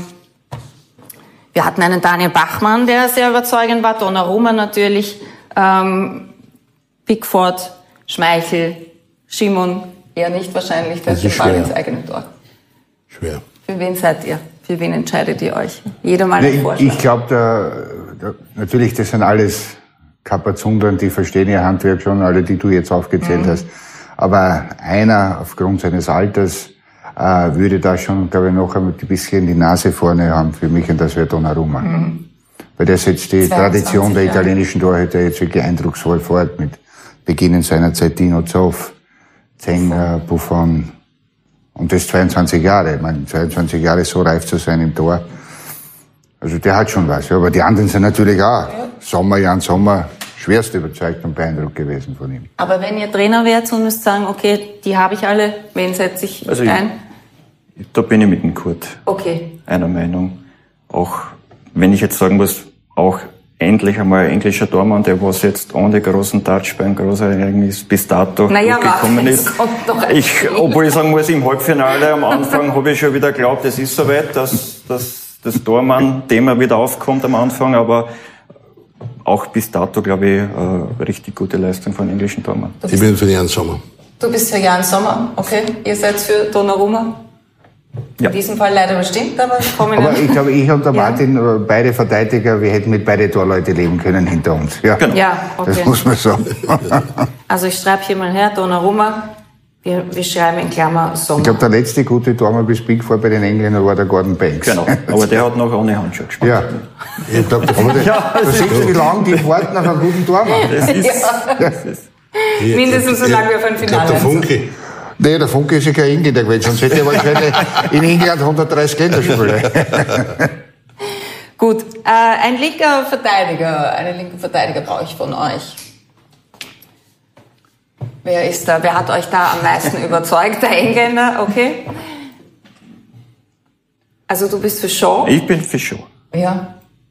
wir hatten einen Daniel Bachmann, der sehr überzeugend war. Donnarumma natürlich. Ähm, Pickford, Schmeichel, Schimon, eher nicht wahrscheinlich. Der ist Ball ins eigene Tor. Schwer. Für wen seid ihr? Für wen entscheidet ihr euch? Jeder mal Nee, einen Vorschlag. Ich, ich glaube, da, da, natürlich, das sind alles Kapazundern, die verstehen ihr Handwerk schon, alle, die du jetzt aufgezählt mhm. hast. Aber einer, aufgrund seines Alters, äh, würde da schon, glaube ich, noch ein bisschen die Nase vorne haben für mich, und das wäre Donnarumma. Mhm. Weil der setzt die Tradition der italienischen Torhüter jetzt wirklich eindrucksvoll fort, mit Beginnen seiner Zeit Dino Zoff, Zenga, Buffon. Und das zweiundzwanzig Jahre. Ich meine, zweiundzwanzig Jahre so reif zu sein im Tor. Also der hat schon was. Ja, aber die anderen sind natürlich auch. Sommer, Jan Sommer, schwerst überzeugt und beeindruckt gewesen von ihm. Aber wenn ihr Trainer wärt und müsst sagen, okay, die habe ich alle, wen setze ich also ein? Ich, da bin ich mit dem Kurt. Okay. Einer Meinung. Auch, wenn ich jetzt sagen muss, auch endlich einmal ein englischer Tormann, der was jetzt ohne großen Touch beim großen Ereignis bis dato naja, gekommen ist. Ich, obwohl ich sagen muss, im Halbfinale am Anfang habe ich schon wieder geglaubt, es ist soweit, dass, dass das Tormann-Thema wieder aufkommt am Anfang, aber auch bis dato, glaube ich, eine richtig gute Leistung von englischen Tormann. Ich bin für Jan Sommer. Du bist für Jan Sommer, okay. Ihr seid für Donnarumma? Ja. In diesem Fall leider bestimmt, aber ich komme Aber ich glaube, ich und der Martin, ja. beide Verteidiger, wir hätten mit beide Torleute leben können hinter uns. Ja, genau. Ja, okay. Das muss man sagen. Also ich schreibe hier mal her, Donnarumma, wir, wir schreiben in Klammer Sommer. Ich glaube, der letzte gute Tormann bis Big Four bei den Engländern war der Gordon Banks. Genau, aber der hat noch ohne Handschuhe gespielt. Ja, ich glaube, da ja, siehst du, wie lange die warten nach einem guten Tormann. Das ist, ja. das ist mindestens so lange wie auf ein Finale. Der Funke. Nee, der Funke ist ja kein Engländer gewesen, sonst hätte er wahrscheinlich in England hundertdreißig Länderspiele. Gut, äh, ein linker Verteidiger, einen linken Verteidiger brauche ich von euch. Wer ist da? Wer hat euch da am meisten überzeugt? Der Engländer, okay. Also du bist für Shaw? Ich bin für Shaw. Ja.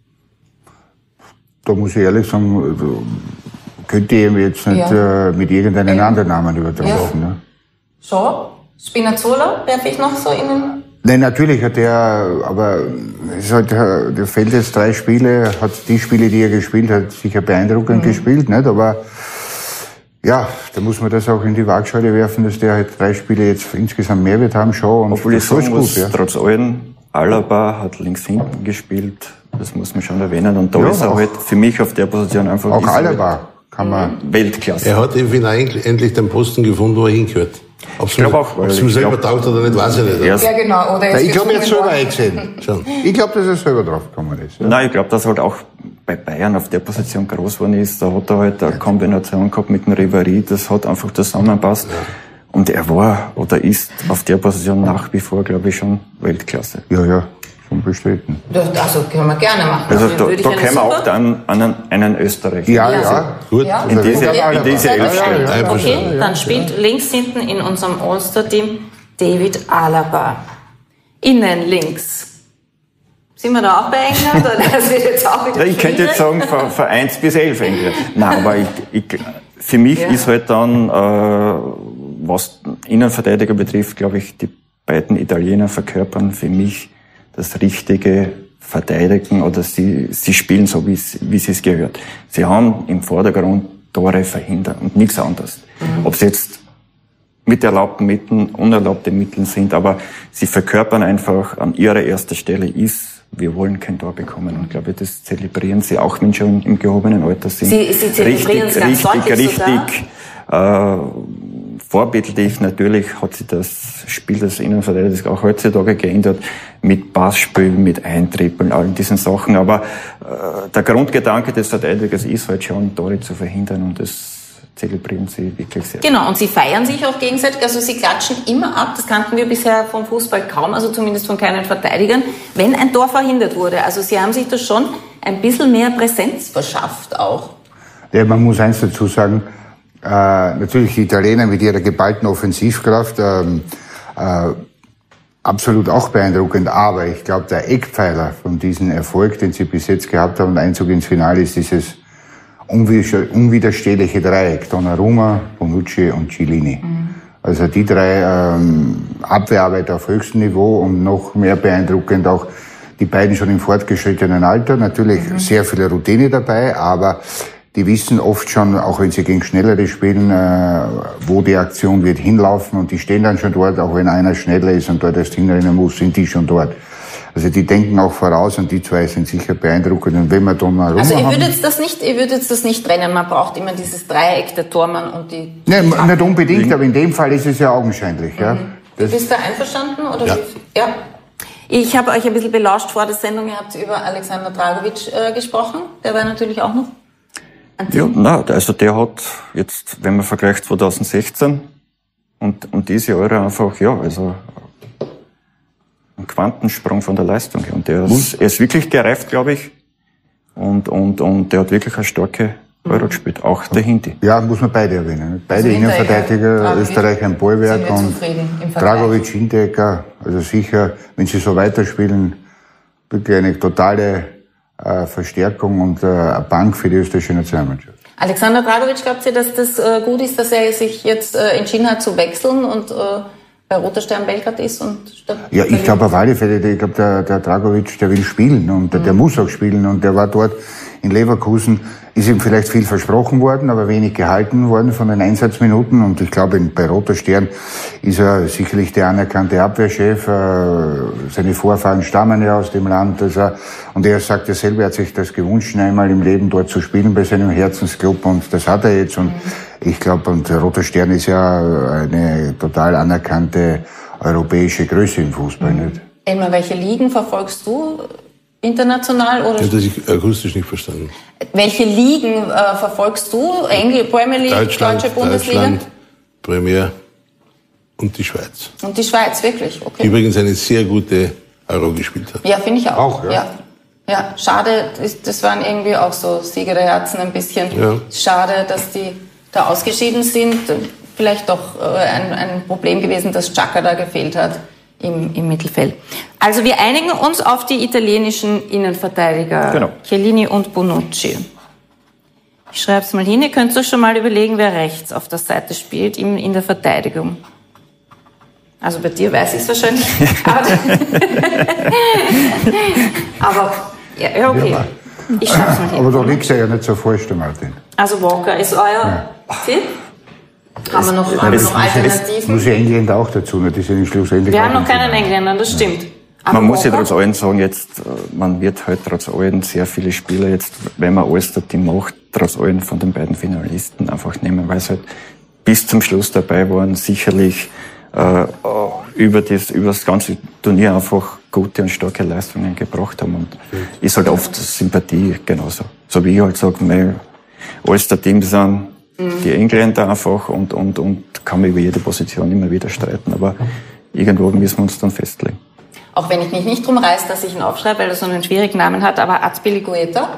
Da muss ich ehrlich sagen, könnte ich ihm jetzt nicht ja. äh, mit irgendeinem ja. anderen Namen übertreffen. Ja. Ne? Shaw? Spinazzola werfe ich noch so in den... Nein, natürlich hat er, aber es ist halt, der fehlt jetzt drei Spiele, hat die Spiele, die er gespielt hat, sicher beeindruckend mhm. gespielt, nicht? Aber ja, da muss man das auch in die Waagschale werfen, dass der halt drei Spiele jetzt insgesamt Mehrwert haben, schon. Und obwohl ich sagen muss, ja. trotz allem, Alaba hat links hinten gespielt, das muss man schon erwähnen. Und da ja, ist er halt für mich auf der Position einfach... Auch Alaba kann man... Weltklasse. Er hat im Finale endlich den Posten gefunden, wo er hingehört. Ob es ihm selber taugt oder nicht, weiß ich nicht. Ja, genau. Oder ich glaube, er hat selber eingesehen. Ich glaube, dass er selber drauf gekommen ist. Ja. Nein, ich glaube, dass er halt auch bei Bayern auf der Position groß geworden ist. Da hat er halt eine Kombination gehabt mit dem Ribéry, das hat einfach zusammenpasst. Ja. Und er war oder ist auf der Position nach wie vor, glaube ich, schon Weltklasse. Ja, ja. Schon bestritten. Das, also können wir gerne machen. Also da, da können wir auch dann einen, einen Österreicher. Ja, ja, ja. Gut. Ja. In diese, in diese Elf stellen. Ja, ja, ja. Okay, dann spielt links hinten in unserem All-Star-Team David Alaba. Innen links. Sind wir da auch bei England? Oder das wird jetzt auch wieder ich könnte jetzt sagen, von, von eins bis elf England. Nein, aber ich, ich, für mich ja. ist halt dann, äh, was Innenverteidiger betrifft, glaube ich, die beiden Italiener verkörpern für mich das richtige Verteidigen oder sie, sie spielen so, wie wie sie es gehört. Sie haben im Vordergrund Tore verhindert und nichts anderes. Mhm. Ob es jetzt mit erlaubten Mitteln, unerlaubten Mitteln sind, aber sie verkörpern einfach an ihrer ersten Stelle ist, wir wollen kein Tor bekommen. Und ich glaube, das zelebrieren sie auch, wenn sie schon im gehobenen Alter sind. Sie, sie zelebrieren richtig, es ganz richtig, richtig, äh, vorbildlich natürlich hat sich das Spiel des Innenverteidigers auch heutzutage geändert, mit Passspielen, mit Eintrippeln, all diesen Sachen. Aber äh, der Grundgedanke des Verteidigers ist halt schon, Tore zu verhindern und das zelebrieren sie wirklich sehr. Genau, und sie feiern sich auch gegenseitig, also sie klatschen immer ab, das kannten wir bisher vom Fußball kaum, also zumindest von keinen Verteidigern, wenn ein Tor verhindert wurde. Also sie haben sich da schon ein bisschen mehr Präsenz verschafft auch. Ja, man muss eins dazu sagen, Äh, natürlich die Italiener mit ihrer geballten Offensivkraft ähm, äh, absolut auch beeindruckend, aber ich glaube, der Eckpfeiler von diesem Erfolg, den sie bis jetzt gehabt haben, Einzug ins Finale, ist dieses unwiderstehliche Dreieck, Donnarumma, Bonucci und Chiellini. Mhm. Also die drei ähm, Abwehrarbeit auf höchstem Niveau und noch mehr beeindruckend auch die beiden schon im fortgeschrittenen Alter, natürlich mhm. sehr viel Routine dabei, aber die wissen oft schon, auch wenn sie gegen Schnellere spielen, äh, wo die Aktion wird hinlaufen und die stehen dann schon dort, auch wenn einer schneller ist und dort erst hinrennen muss, sind die schon dort. Also die denken auch voraus und die zwei sind sicher beeindruckend. Und wenn man dann mal Also ihr würdet das nicht, ihr würdet das nicht trennen, man braucht immer dieses Dreieck, der Tormann und die... Nein, nicht unbedingt, aber in dem Fall ist es ja augenscheinlich. Ja. Mhm. Du bist da einverstanden? Oder ja. ja. Ich habe euch ein bisschen belauscht vor der Sendung, ihr habt über Alexander Dragovic äh, gesprochen, der war natürlich auch noch... Ja, na, also der hat jetzt, wenn man vergleicht zwanzig sechzehn und, und diese Jahre einfach, ja, also ein Quantensprung von der Leistung her. Und der ist, er ist wirklich gereift, glaube ich. Und, und, und der hat wirklich eine starke Euro gespielt. Auch der Hindi. Ja, muss man beide erwähnen. Beide also Innenverteidiger, ja, Österreich ein Bollwerk und Dragovic Hinteregger. Also sicher, wenn sie so weiterspielen, wirklich eine totale Äh, Verstärkung und äh, eine Bank für die österreichische Nationalmannschaft. Alexander Dragovic, glaubt ihr, dass das äh, gut ist, dass er sich jetzt äh, entschieden hat zu wechseln und äh, bei Roter Stern Belgrad ist und statt Ja, ich glaube auf alle Fälle, ich glaube, der, der Dragovic, der will spielen und der, der muss auch spielen und der war dort in Leverkusen, ist ihm vielleicht viel versprochen worden, aber wenig gehalten worden von den Einsatzminuten und ich glaube, bei Roter Stern ist er sicherlich der anerkannte Abwehrchef, seine Vorfahren stammen ja aus dem Land, dass er, und er sagt ja selber, er hat sich das gewünscht, einmal im Leben dort zu spielen bei seinem Herzensclub und das hat er jetzt und ich glaube, und Roter Stern ist ja eine total anerkannte europäische Größe im Fußball, nicht? Elmar, welche Ligen verfolgst du international? Oder? Ich habe das akustisch nicht verstanden. Welche Ligen äh, verfolgst du? Engl Premier League, Deutschland, Deutsche Bundesliga? Deutschland, Premier und die Schweiz. Und die Schweiz, wirklich? Okay. Die übrigens eine sehr gute Euro gespielt hat. Ja, finde ich auch. Auch, ja. ja. Ja, schade, das, das waren irgendwie auch so Sieger der Herzen ein bisschen. Ja. Schade, dass die da ausgeschieden sind. Vielleicht doch äh, ein, ein Problem gewesen, dass Xhaka da gefehlt hat im, im Mittelfeld. Also wir einigen uns auf die italienischen Innenverteidiger, Genau. Chiellini und Bonucci. Ich schreibe es mal hin, ihr könnt euch schon mal überlegen, wer rechts auf der Seite spielt in, in der Verteidigung. Also bei dir weiß ich es wahrscheinlich. aber, aber ja, ja, okay. Ja, ich schreibe es mal hin. Aber da liegt er ja nicht so falsch, der Martin. Also Walker ist euer Tipp? Haben wir noch, haben wir noch Alternativen? Muss ja Engländer auch dazu, nicht? Das ist ja nicht schlussendlich. Wir auch haben noch ein keinen Thema. Engländer, das stimmt. Aber Man muss ja Walker? trotz allem sagen, jetzt, äh, man wird halt trotz allem sehr viele Spieler jetzt, wenn man alles das Team macht, trotz allem von den beiden Finalisten einfach nehmen, weil sie halt bis zum Schluss dabei waren, sicherlich äh, über das, über das ganze Turnier einfach gute und starke Leistungen gebracht haben und ist halt oft Sympathie genauso. So wie ich halt sage, mein alles der Team sind die Engländer einfach und, und, und kann man über jede Position immer wieder streiten, aber irgendwo müssen wir uns dann festlegen. Auch wenn ich mich nicht drum reiß, dass ich ihn aufschreibe, weil er so einen schwierigen Namen hat, aber Azpilicueta?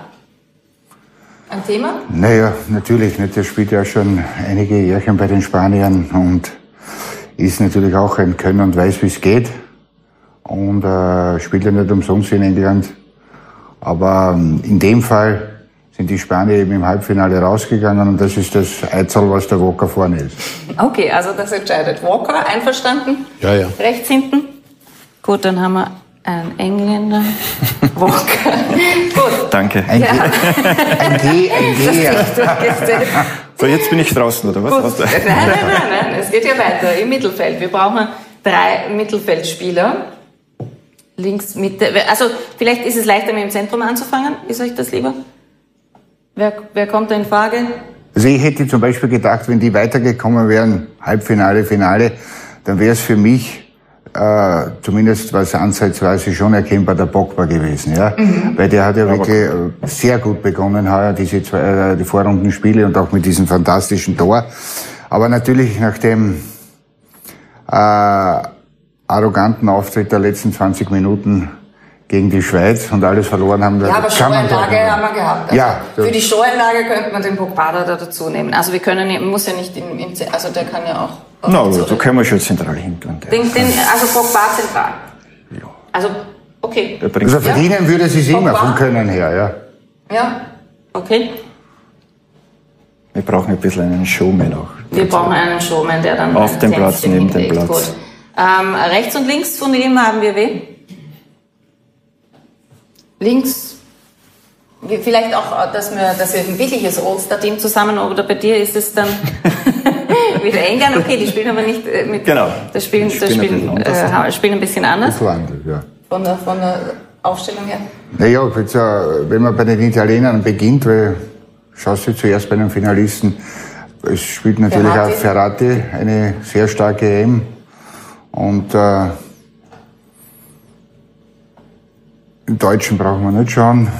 Ein Thema? Naja, natürlich nicht. Der spielt ja schon einige Jährchen bei den Spaniern und ist natürlich auch ein Könner und weiß, wie es geht. Und äh, spielt ja nicht umsonst in England. Aber ähm, in dem Fall sind die Spanier eben im Halbfinale rausgegangen und das ist das Eizel, was der Walker vorne ist. Okay, also das entscheidet Walker. Einverstanden? Ja, ja. Rechts hinten? Gut, dann haben wir einen Engländer. Walker. Gut. Danke. Ein, G, ein G, ein G. Ja. So, jetzt bin ich draußen, oder was? Gut. Nein, nein, nein, nein, es geht ja weiter im Mittelfeld. Wir brauchen drei Mittelfeldspieler. Links, Mitte. Also vielleicht ist es leichter, mit dem Zentrum anzufangen. Ist euch das lieber? Wer, wer kommt da in Frage? Also ich hätte zum Beispiel gedacht, wenn die weitergekommen wären, Halbfinale, Finale, dann wäre es für mich äh, zumindest was ansatzweise schon erkennbar der Pogba gewesen, ja, mhm. Weil der hat ja, ja wirklich äh, sehr gut begonnen heuer diese zwei, äh, die Vorrundenspiele und auch mit diesem fantastischen Tor. Aber natürlich nach dem äh, arroganten Auftritt der letzten zwanzig Minuten gegen die Schweiz und alles verloren haben. Ja, aber Showeinlage haben wir gehabt. Also ja, für die Showeinlage könnte man den Pogba da dazu nehmen. Also wir können, man muss ja nicht im, im also der kann ja auch. Na, no, da können wir schon zentral hin tun. Den, den, also Pogba zentral. Ja. Also, okay. Also verdienen ja. würde sie es immer Pogba? vom Können her, ja. Ja, okay. Wir brauchen ein bisschen einen Showman auch. Wir brauchen einen Showman, der dann auf dem Platz, neben dem Platz. Gut. Ähm, rechts und links von ihm haben wir wen? Links, vielleicht auch, dass wir, dass wir ein wirkliches All-Star-Team zusammen, oder bei dir ist es dann wieder England, okay, die spielen aber nicht äh, mit, genau. das spielen, das spielen, ein äh, spielen ein bisschen anders. Ja. Von der, von der Aufstellung her? Naja, jetzt, äh, wenn man bei den Italienern beginnt, weil schaust du zuerst bei den Finalisten, es spielt natürlich Ferrati. auch Ferrati, eine sehr starke E M und äh, im Deutschen brauchen wir nicht schauen.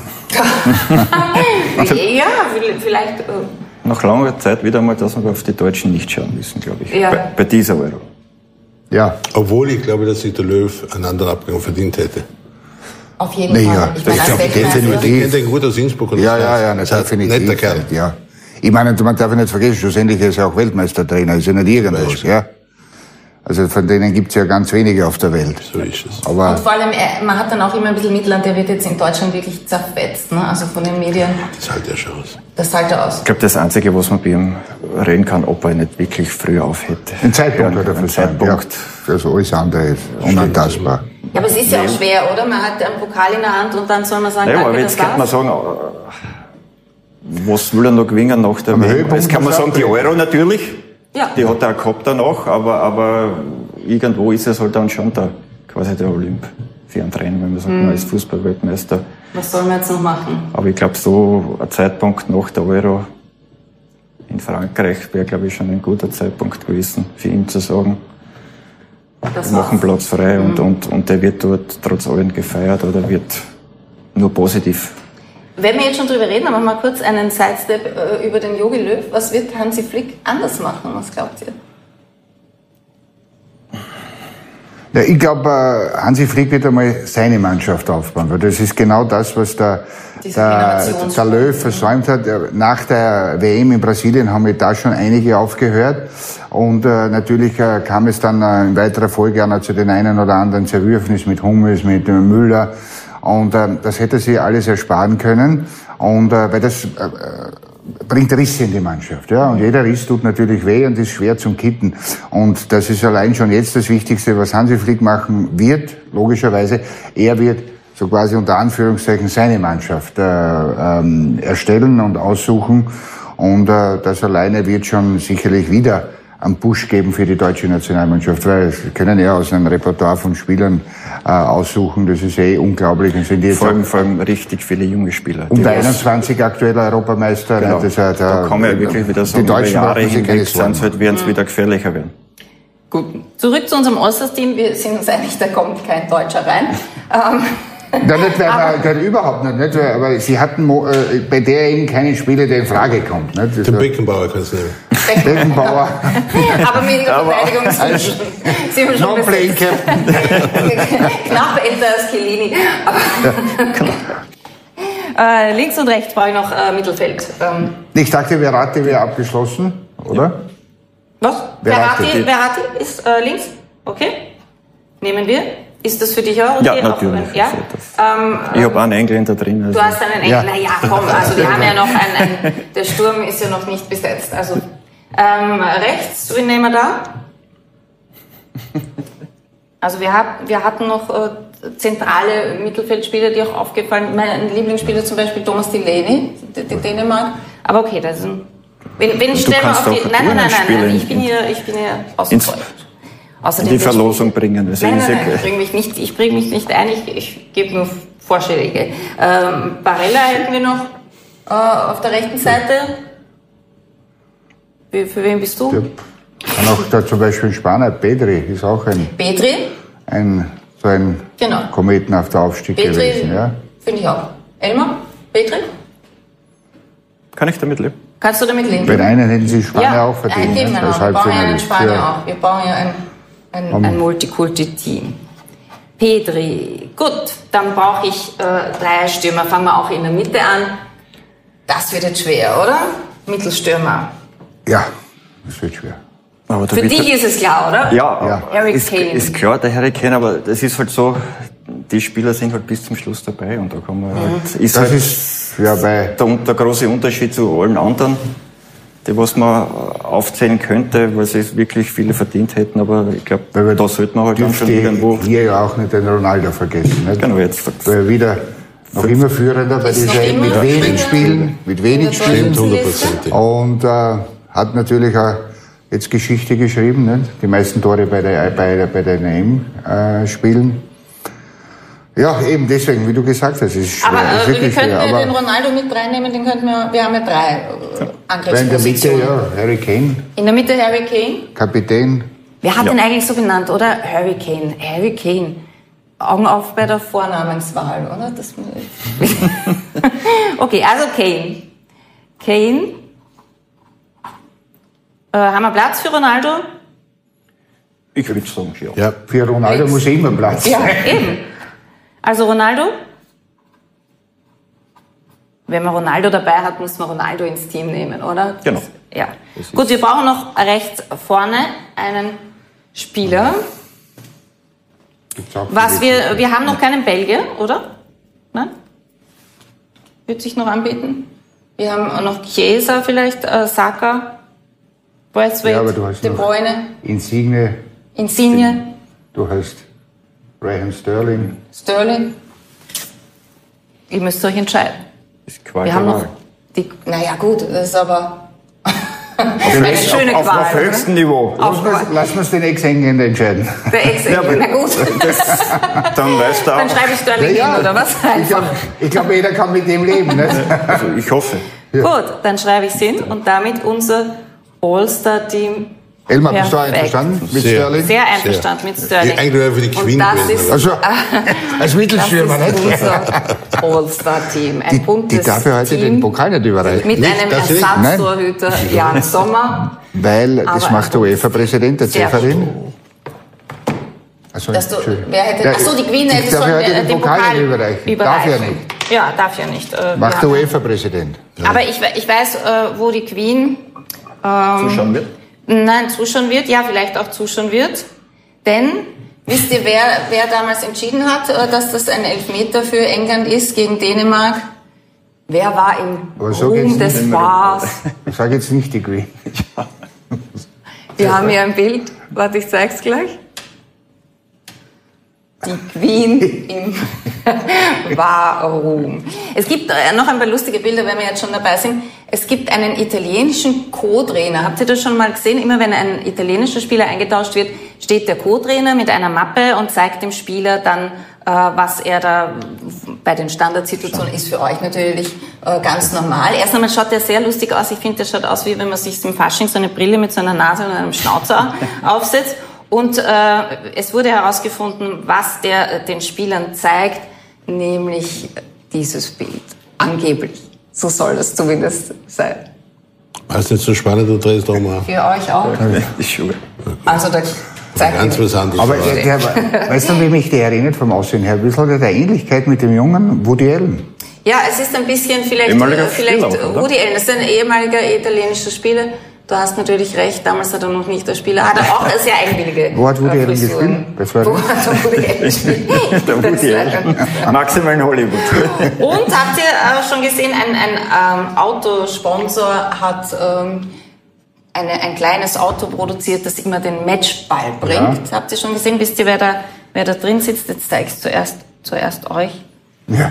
Ja, vielleicht. Äh Nach langer Zeit wieder mal, dass wir auf die Deutschen nicht schauen müssen, glaube ich. Ja. Bei, bei dieser Euro. Ja. Obwohl ich glaube, dass sich der Löw einen anderen Abgang verdient hätte. Auf jeden nee, Fall. Ja, ich das meine, glaube ich definitiv. Ich kenne den gut aus Innsbruck. Und ja, ja, ja, das ist ein netter Kerl. Ja. Ich meine, man darf ja nicht vergessen, schlussendlich ist er auch Weltmeistertrainer, ist ja nicht irgendwas, ja. Also von denen gibt's ja ganz wenige auf der Welt. So ist es. Aber Und vor allem, man hat dann auch immer ein bisschen Mitleid, der wird jetzt in Deutschland wirklich zerfetzt, ne? Also von den Medien. Das hält ja schon aus. Das zahlt er aus. Ich glaube, das Einzige, was man bei ihm reden kann, ob er nicht wirklich früher aufhätte. ein Zeitpunkt hat er Ein versäumt. Zeitpunkt. Ja, also alles andere ist unantastbar. Ja, aber es ist ja auch schwer, oder? Man hat einen Pokal in der Hand und dann soll man sagen, Naja, aber danke, jetzt das könnte man war's. sagen, äh, was will er noch gewinnen nach der Am W M? Höhepunkt Jetzt kann man des sagen, die Euro natürlich. Ja. Die hat er auch gehabt danach, aber, aber irgendwo ist es halt dann schon der, quasi der Olymp für einen Trainer, wenn man sagt, Mhm. man ist Fußballweltmeister. Was soll man jetzt noch machen? Aber ich glaube, so ein Zeitpunkt nach der Euro in Frankreich wäre, glaube ich, schon ein guter Zeitpunkt gewesen, für ihn zu sagen, Das wir machen war's. Platz frei und, und, und der wird dort trotz allem gefeiert oder wird nur positiv. Wenn wir jetzt schon drüber reden, aber mal kurz einen Sidestep äh, über den Jogi Löw. Was wird Hansi Flick anders machen? Was glaubt ihr? Ja, ich glaube, äh, Hansi Flick wird einmal seine Mannschaft aufbauen, weil das ist genau das, was der, Diese der, Generations- der Löw versäumt hat. Nach der W M in Brasilien haben wir da schon einige aufgehört und äh, natürlich äh, kam es dann äh, in weiterer Folge auch noch zu den einen oder anderen Zerwürfnis mit Hummels, mit äh, Müller und äh, das hätte sie alles ersparen können und äh, weil das äh, bringt Risse in die Mannschaft, ja. Und jeder Riss tut natürlich weh und ist schwer zum Kitten. Und das ist allein schon jetzt das Wichtigste, was Hansi Flick machen wird, logischerweise. Er wird so quasi unter Anführungszeichen seine Mannschaft äh, ähm, erstellen und aussuchen. Und äh, das alleine wird schon sicherlich wieder einen Push geben für die deutsche Nationalmannschaft, weil sie können ja aus einem Repertoire von Spielern äh, aussuchen, das ist eh unglaublich. Und sind jetzt Vor allem, vor allem richtig viele junge Spieler. um der einundzwanzig aktueller Europameister. Genau. Ne, das, äh, Da kann man ja wirklich wieder sagen, die Deutschen über Jahre brauchen sich keine hinweg Sorgen sind halt, werden es wieder gefährlicher werden. Gut. Zurück zu unserem Ossersteam. Wir sind uns einig, da kommt kein Deutscher rein. Ähm, Nein, nicht, weil man, das überhaupt nicht, nicht, weil- aber sie hatten mo- äh, bei der eben keinen Spieler, der in Frage kommt. Nicht? Das Den war Beckenbauer kannst du nehmen. Beckenbauer, aber mit der Verteidigung sind wir schon, sind wir schon Non-Playing besetzt. Captain. Knapp älter als Chiellini. Aber äh, links und rechts brauche ich noch äh, Mittelfeld. Ähm, Ich dachte, Verratti wäre abgeschlossen, oder? was? Verratti. Verratti, Verratti ist äh, links? Okay. Nehmen wir. Ist das für dich auch okay? Ja, Auch natürlich. wenn- Ja? Also das- Ähm, Ich habe auch einen Engländer drin. Also Du hast einen Ja. Engländer, ja. komm, also wir haben ja noch einen, ein, der Sturm ist ja noch nicht besetzt. Also ähm, rechts, wen nehmen wir da? Also wir, hab, wir hatten noch äh, zentrale Mittelfeldspieler, die auch aufgefallen. Mein Lieblingsspieler zum Beispiel Thomas Delaney, der der Dänemark. Aber okay, das ist ein. Wenn, wenn stellen wir kannst auf die. auch Nein, nein, nein, nein, Spiele nein. in- Ich bin hier, ich bin hier außen ins- vor. in Außerdem die der Verlosung bringen. Also Nein, ist nein, ja nein, ich bringe mich nicht, ich bring mich nicht ein, ich, ich gebe nur Vorschläge. Ähm, Barella hätten wir noch äh, auf der rechten Seite. Für, für wen bist du? Ja. Und auch da zum Beispiel in Spanien, Pedri ist auch ein, Petri? ein, so ein Genau. Kometen auf der Aufstieg Petri, gewesen. Ja. finde ich auch. Elmar? Petri? Kann ich damit leben? Kannst du damit leben? Den einen hätten sie Spanier ja, auch verdient. Ein Team, ne, genau. als Wir bauen ja einen Halbfinalist. Spanier Ja. auch. Wir bauen ja ein, ein, Um. ein Multikulti-Team. Petri. Gut, dann brauche ich äh, Dreierstürmer. Fangen wir auch in der Mitte an. Das wird jetzt schwer, oder? Mittelstürmer. Ja, das wird schwer. Aber da Für wird dich halt- ist es klar, oder? Ja, Ja. Harry ist, Kane. ist klar, der Harry Kane, aber das ist halt so, die Spieler sind halt bis zum Schluss dabei und da kann man halt, ist Das halt ist ja bei der, der große Unterschied zu allen anderen, die was man aufzählen könnte, weil sie es wirklich viele verdient hätten, aber ich glaube, Weil wir da sollte man halt dann schon dürfte irgendwo, hier ja auch nicht den Ronaldo vergessen. Nicht? genau, jetzt Weil wieder noch immer Führender bei Ist noch dieser immer mit wenig Führender. Spielen, mit wenig Ja, Spielen. hundertprozentig. Und äh, hat natürlich auch jetzt Geschichte geschrieben, nicht? Die meisten Tore bei der bei der, bei der E M äh, spielen. Ja, eben deswegen, wie du gesagt hast, es ist schwer, Aber es ist äh, wir wirklich könnten schwer. ja den Aber Ronaldo mit reinnehmen, den könnten wir, wir haben ja drei äh, weil in der Mitte, Angriffspositionen. ja, Harry Kane, In der Mitte Harry Kane. Kapitän. Wer hat den eigentlich so genannt, oder? Harry Kane. Harry Kane. Augen auf bei der Vornamenswahl, oder? Das okay, also Kane. Kane. Äh, haben wir Platz für Ronaldo? ich würde sagen, ja. Ja, Für Ronaldo muss immer Platz sein. Ja, eben. Also Ronaldo. Wenn man Ronaldo dabei hat, muss man Ronaldo ins Team nehmen, oder? Genau. Ja. Gut, wir brauchen noch rechts vorne einen Spieler. Was wir, wir haben noch keinen Belgier, oder? Nein? Wird sich noch anbieten? Wir haben noch Chiesa vielleicht, äh, Saka, Braithwaite, ja, De Bruyne. Insigne. Insigne. Du hast Raheem Sterling. Sterling. Ihr müsst euch entscheiden. Ist Qual. Wir haben noch die, naja gut, das ist aber eine schöne auf, Qual. Auf höchstem Niveau. Lassen wir es den Ex-Engländer entscheiden. Der Ex-Engländer, na gut. Das, dann weißt du auch. Dann schreibe ich Sterling ja, hin, oder was? Ich glaube, glaub, jeder kann mit dem leben. Nicht? Also ich hoffe. Ja. Gut, dann schreibe ich es hin und damit unser All-Star-Team. Elmar, bist du einverstanden mit sehr, Sterling? Sehr einverstanden sehr. mit Sterling. Ja, eigentlich für die Queen gewesen. Also, als Mittelstürmer, das ist nicht? unser All-Star-Team. Ein die, buntes die darf ja heute Team den Pokal nicht überreichen. mit nicht, einem das Ersatztorhüter Jan Sommer. Weil, das Aber macht der UEFA-Präsident, der Zeferin. Also, Dass du, wer hätte, ja, achso, die Queen hätte darf schon ja den, den Pokal, Pokal nicht überreichen. überreichen. Darf ja nicht. Ja, darf ja nicht. Äh, macht ja. der UEFA-Präsident. Ja. Aber ich, ich weiß, äh, wo die Queen ähm, Zuschauen wird? Nein, zuschauen wird, ja, vielleicht auch zuschauen wird. Denn, wisst ihr, wer, wer damals entschieden hat, äh, dass das ein Elfmeter für England ist gegen Dänemark? Wer war im so Ruhm des Wahrs? Ich sage jetzt nicht die Queen. Wir haben hier ein Bild, warte, ich zeig's gleich. Die Queen im Wahrruhm. Es gibt noch ein paar lustige Bilder, wenn wir jetzt schon dabei sind. Es gibt einen italienischen Co-Trainer. Habt ihr das schon mal gesehen? Immer wenn ein italienischer Spieler eingetauscht wird, steht der Co-Trainer mit einer Mappe und zeigt dem Spieler dann, was er da bei den Standardsituationen ist. Für euch natürlich ganz normal. Erst einmal schaut der sehr lustig aus. Ich finde, der schaut aus, wie wenn man sich im Fasching so eine Brille mit so einer Nase und einem Schnauzer aufsetzt. Und äh, es wurde herausgefunden, was der den Spielern zeigt, nämlich dieses Bild. Angeblich. So soll das zumindest sein. Ist nicht so spannend, du drehst doch mal. Für euch auch? Ist schon. Also da zeigt Ganz was anderes. Aber der, der, weißt du, wie mich der erinnert vom Aussehen her? Ein bisschen hat er Ähnlichkeit mit dem jungen Woody Allen. Ja, es ist ein bisschen vielleicht, vielleicht Woody Allen. Das ist ein ehemaliger italienischer Spieler. Du hast natürlich recht, damals hat er noch nicht als Spieler, hat er auch sehr eigenwillige Wo hat Woody Allen Frisuren. gespielt? Das war Wo hat Woody Allen gespielt? Der Woody Allen. Maximal in Hollywood. Und habt ihr äh, schon gesehen, ein, ein ähm, Autosponsor hat ähm, eine, ein kleines Auto produziert, das immer den Matchball bringt. Ja. Habt ihr schon gesehen? Wisst ihr, wer da, wer da drin sitzt? Jetzt zeige ich es zuerst, zuerst euch. Ja.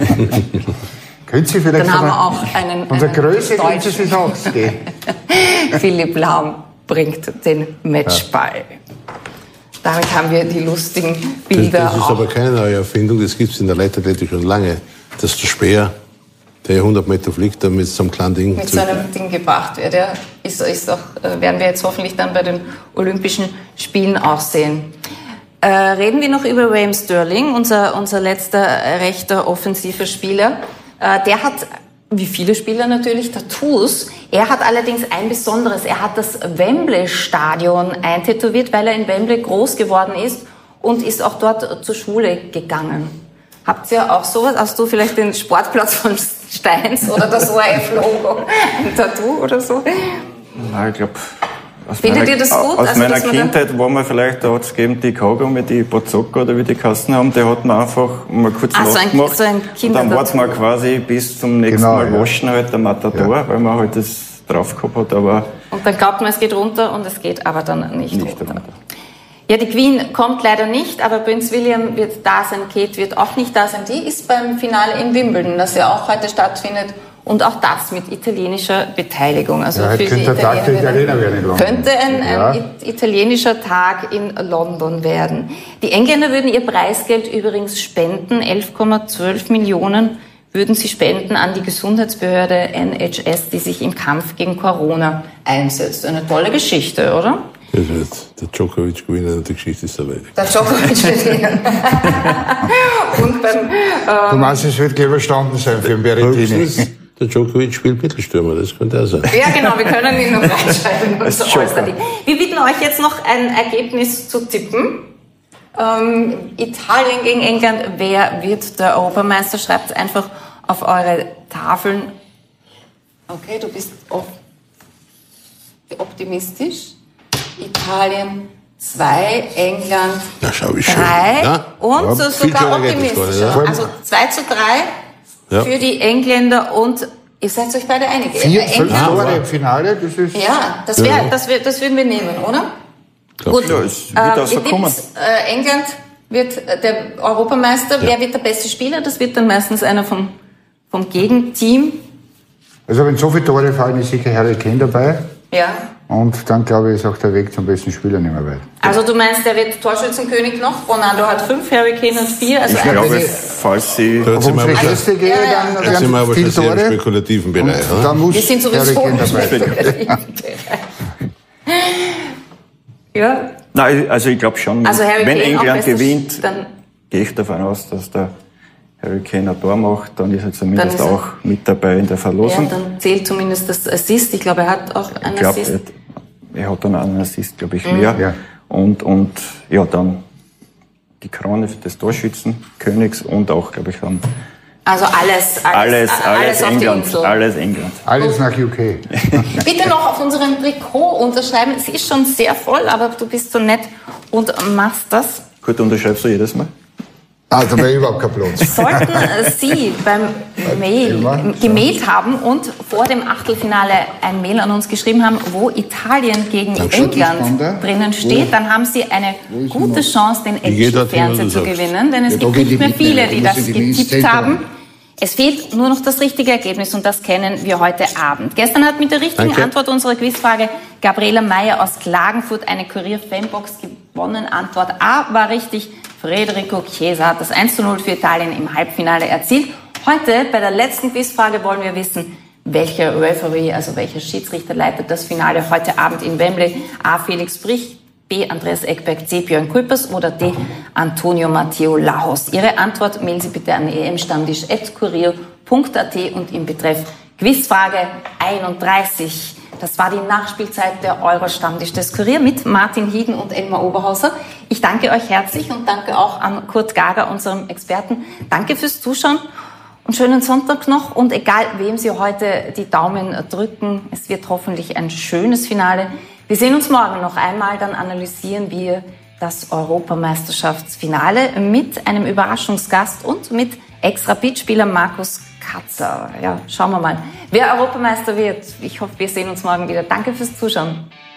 Können Sie vielleicht Dann haben wir auch einen, von der einen Größe können Sie sich ausgehen. Philipp Lahm bringt den Matchball. Damit haben wir die lustigen Bilder. Das, das ist auch. aber keine neue Erfindung, das gibt es in der Leichtathletik schon lange. Dass der Speer, der hundert Meter fliegt, dann mit so einem kleinen Ding... Mit so einem Ding gebracht wird. Ja. Ist, ist auch, werden wir jetzt hoffentlich dann bei den Olympischen Spielen auch sehen. Äh, reden wir noch über Raheem Sterling, unser, unser letzter rechter offensiver Spieler. Äh, der hat, wie viele Spieler natürlich, Tattoos. Er hat allerdings ein besonderes. Er hat das Wembley-Stadion eintätowiert, weil er in Wembley groß geworden ist und ist auch dort zur Schule gegangen. Habt ihr auch sowas? Hast du vielleicht den Sportplatz von Steins oder das O R F-Logo, ein Tattoo oder so? Ja, ich glaube... Findet meiner, ihr das gut? Aus also, meiner Kindheit war man vielleicht, da hat es gegeben, die Kaugummi, die Bazooka oder wie die Kassen haben, die hat man einfach mal kurz Ach, so ein, gemacht. so ein und dann war es mal quasi bis zum nächsten Genau, Mal ja. waschen halt der Matador, ja. weil man halt das drauf gehabt hat, aber... Und dann glaubt man, es geht runter und es geht aber dann nicht, nicht runter. runter. Ja, die Queen kommt leider nicht, aber Prinz William wird da sein, Kate wird auch nicht da sein. Die ist beim Finale in Wimbledon, das ja auch heute stattfindet. Und auch das mit italienischer Beteiligung. Also ja, für könnte die der Tag der Italiener werden in London. Könnte ein, ein ja. italienischer Tag in London werden. Die Engländer würden ihr Preisgeld übrigens spenden. elf Komma zwölf Millionen würden sie spenden an die Gesundheitsbehörde N H S, die sich im Kampf gegen Corona einsetzt. Eine tolle Geschichte, oder? Das wird der Djokovic gewinnen und die Geschichte ist erledigt. Der Djokovic wird gewinnen. Und beim... Ähm, du meinst, es wird überstanden sein für den Berrettini? Der Djokovic spielt Mittelstürmer, das könnte er sein. Ja, genau, wir können ihn noch reinschreiben. Das ist wir bitten euch jetzt noch ein Ergebnis zu tippen. Ähm, Italien gegen England, wer wird der Europameister? Schreibt es einfach auf eure Tafeln. Okay, du bist op- optimistisch. Italien zwei, England Na, schau, wie schön. drei Ja? und Ja, so viel sogar schöner geht das gar optimistisch. nicht, ja. Also zwei zu drei Ja. für die Engländer und ihr seid euch beide einig. Vier, Äh, fünf England, Tore im Finale, das ist... ja, das, wär, das, wär, das würden wir nehmen, oder? Glaub Gut, ich. Ja, es wird ähm, auch so ihr tippt, kommen. äh, England wird äh, der Europameister. Wer wird der beste Spieler? Das wird dann meistens einer vom, vom Gegenteam. Also wenn so viele Tore fallen, ist sicher Harry Kane dabei. Ja. Und dann, glaube ich, ist auch der Weg zum besten Spieler nicht mehr weit. Also du meinst, der wird Torschützenkönig noch? Ronaldo hat fünf, Harry Kane hat vier. Also Ich ein- glaube, wenn ich- falls sie... Da Auf sind wir aber unsere schon, Gäste gehe, Ja, ja. dann da sind wir aber schon viele sehr im Tore. spekulativen Bereich. Und Ne? dann muss wir sind Harry sowieso Kane dabei. Ja, Nein, also ich glaube schon, also Harry wenn Kane auch England bester gewinnt, Sch- dann gehe ich davon aus, dass der Harry Kane ein Tor macht, dann ist er zumindest Dann ist er- auch mit dabei in der ja, Verlosung. dann zählt zumindest das Assist. Ich glaube, er hat auch einen ich glaube, Assist. er, er hat dann einen Assist, glaube ich, Mhm. mehr. Ja. Und, und ja, dann die Krone des Torschützenkönigs und auch, glaube ich, dann Also alles, alles, alles, alles, auf England, der Insel. alles England. Alles nach U K. Bitte noch auf unserem Trikot unterschreiben. Es ist schon sehr voll, aber du bist so nett und machst das. Gut, unterschreibst du jedes Mal? Ah, da wäre überhaupt kein Platz. Sollten äh, Sie beim Mail Immer. gemailt haben und vor dem Achtelfinale ein Mail an uns geschrieben haben, wo Italien gegen Dankeschön. England Spannend. drinnen steht, dann haben Sie eine Wo ist gute noch? Chance, den geht das hin, Edge-Fernseher was zu du sagst? gewinnen, denn es Ja, da gibt geht nicht die mehr mitnehmen, viele, da die müssen das die ins getippt Zentrum. haben. Es fehlt nur noch das richtige Ergebnis und das kennen wir heute Abend. Gestern hat mit der richtigen Danke. Antwort unserer Quizfrage Gabriela Meyer aus Klagenfurt eine Kurier-Fanbox gewonnen. Antwort A war richtig. Federico Chiesa hat das eins zu null für Italien im Halbfinale erzielt. Heute bei der letzten Quizfrage wollen wir wissen, welcher Referee, also welcher Schiedsrichter leitet das Finale heute Abend in Wembley? A. Felix Brich, B. Andreas Eckberg, C. Björn Kuipers oder D. Antonio Matteo Lahoz. Ihre Antwort mailen Sie bitte an e m stammtisch at kurier punkt a t und im Betreff Quizfrage einunddreißig. Das war die Nachspielzeit der Euro-Stammtisch des Kurier mit Martin Hieden und Elmar Oberhauser. Ich danke euch herzlich und danke auch an Kurt Gager, unserem Experten. Danke fürs Zuschauen und schönen Sonntag noch. Und egal, wem Sie heute die Daumen drücken, es wird hoffentlich ein schönes Finale. Wir sehen uns morgen noch einmal, dann analysieren wir das Europameisterschaftsfinale mit einem Überraschungsgast und mit Ex-Rapid-Spieler Markus Katzer. Ja, schauen wir mal, wer Europameister wird. Ich hoffe, wir sehen uns morgen wieder. Danke fürs Zuschauen.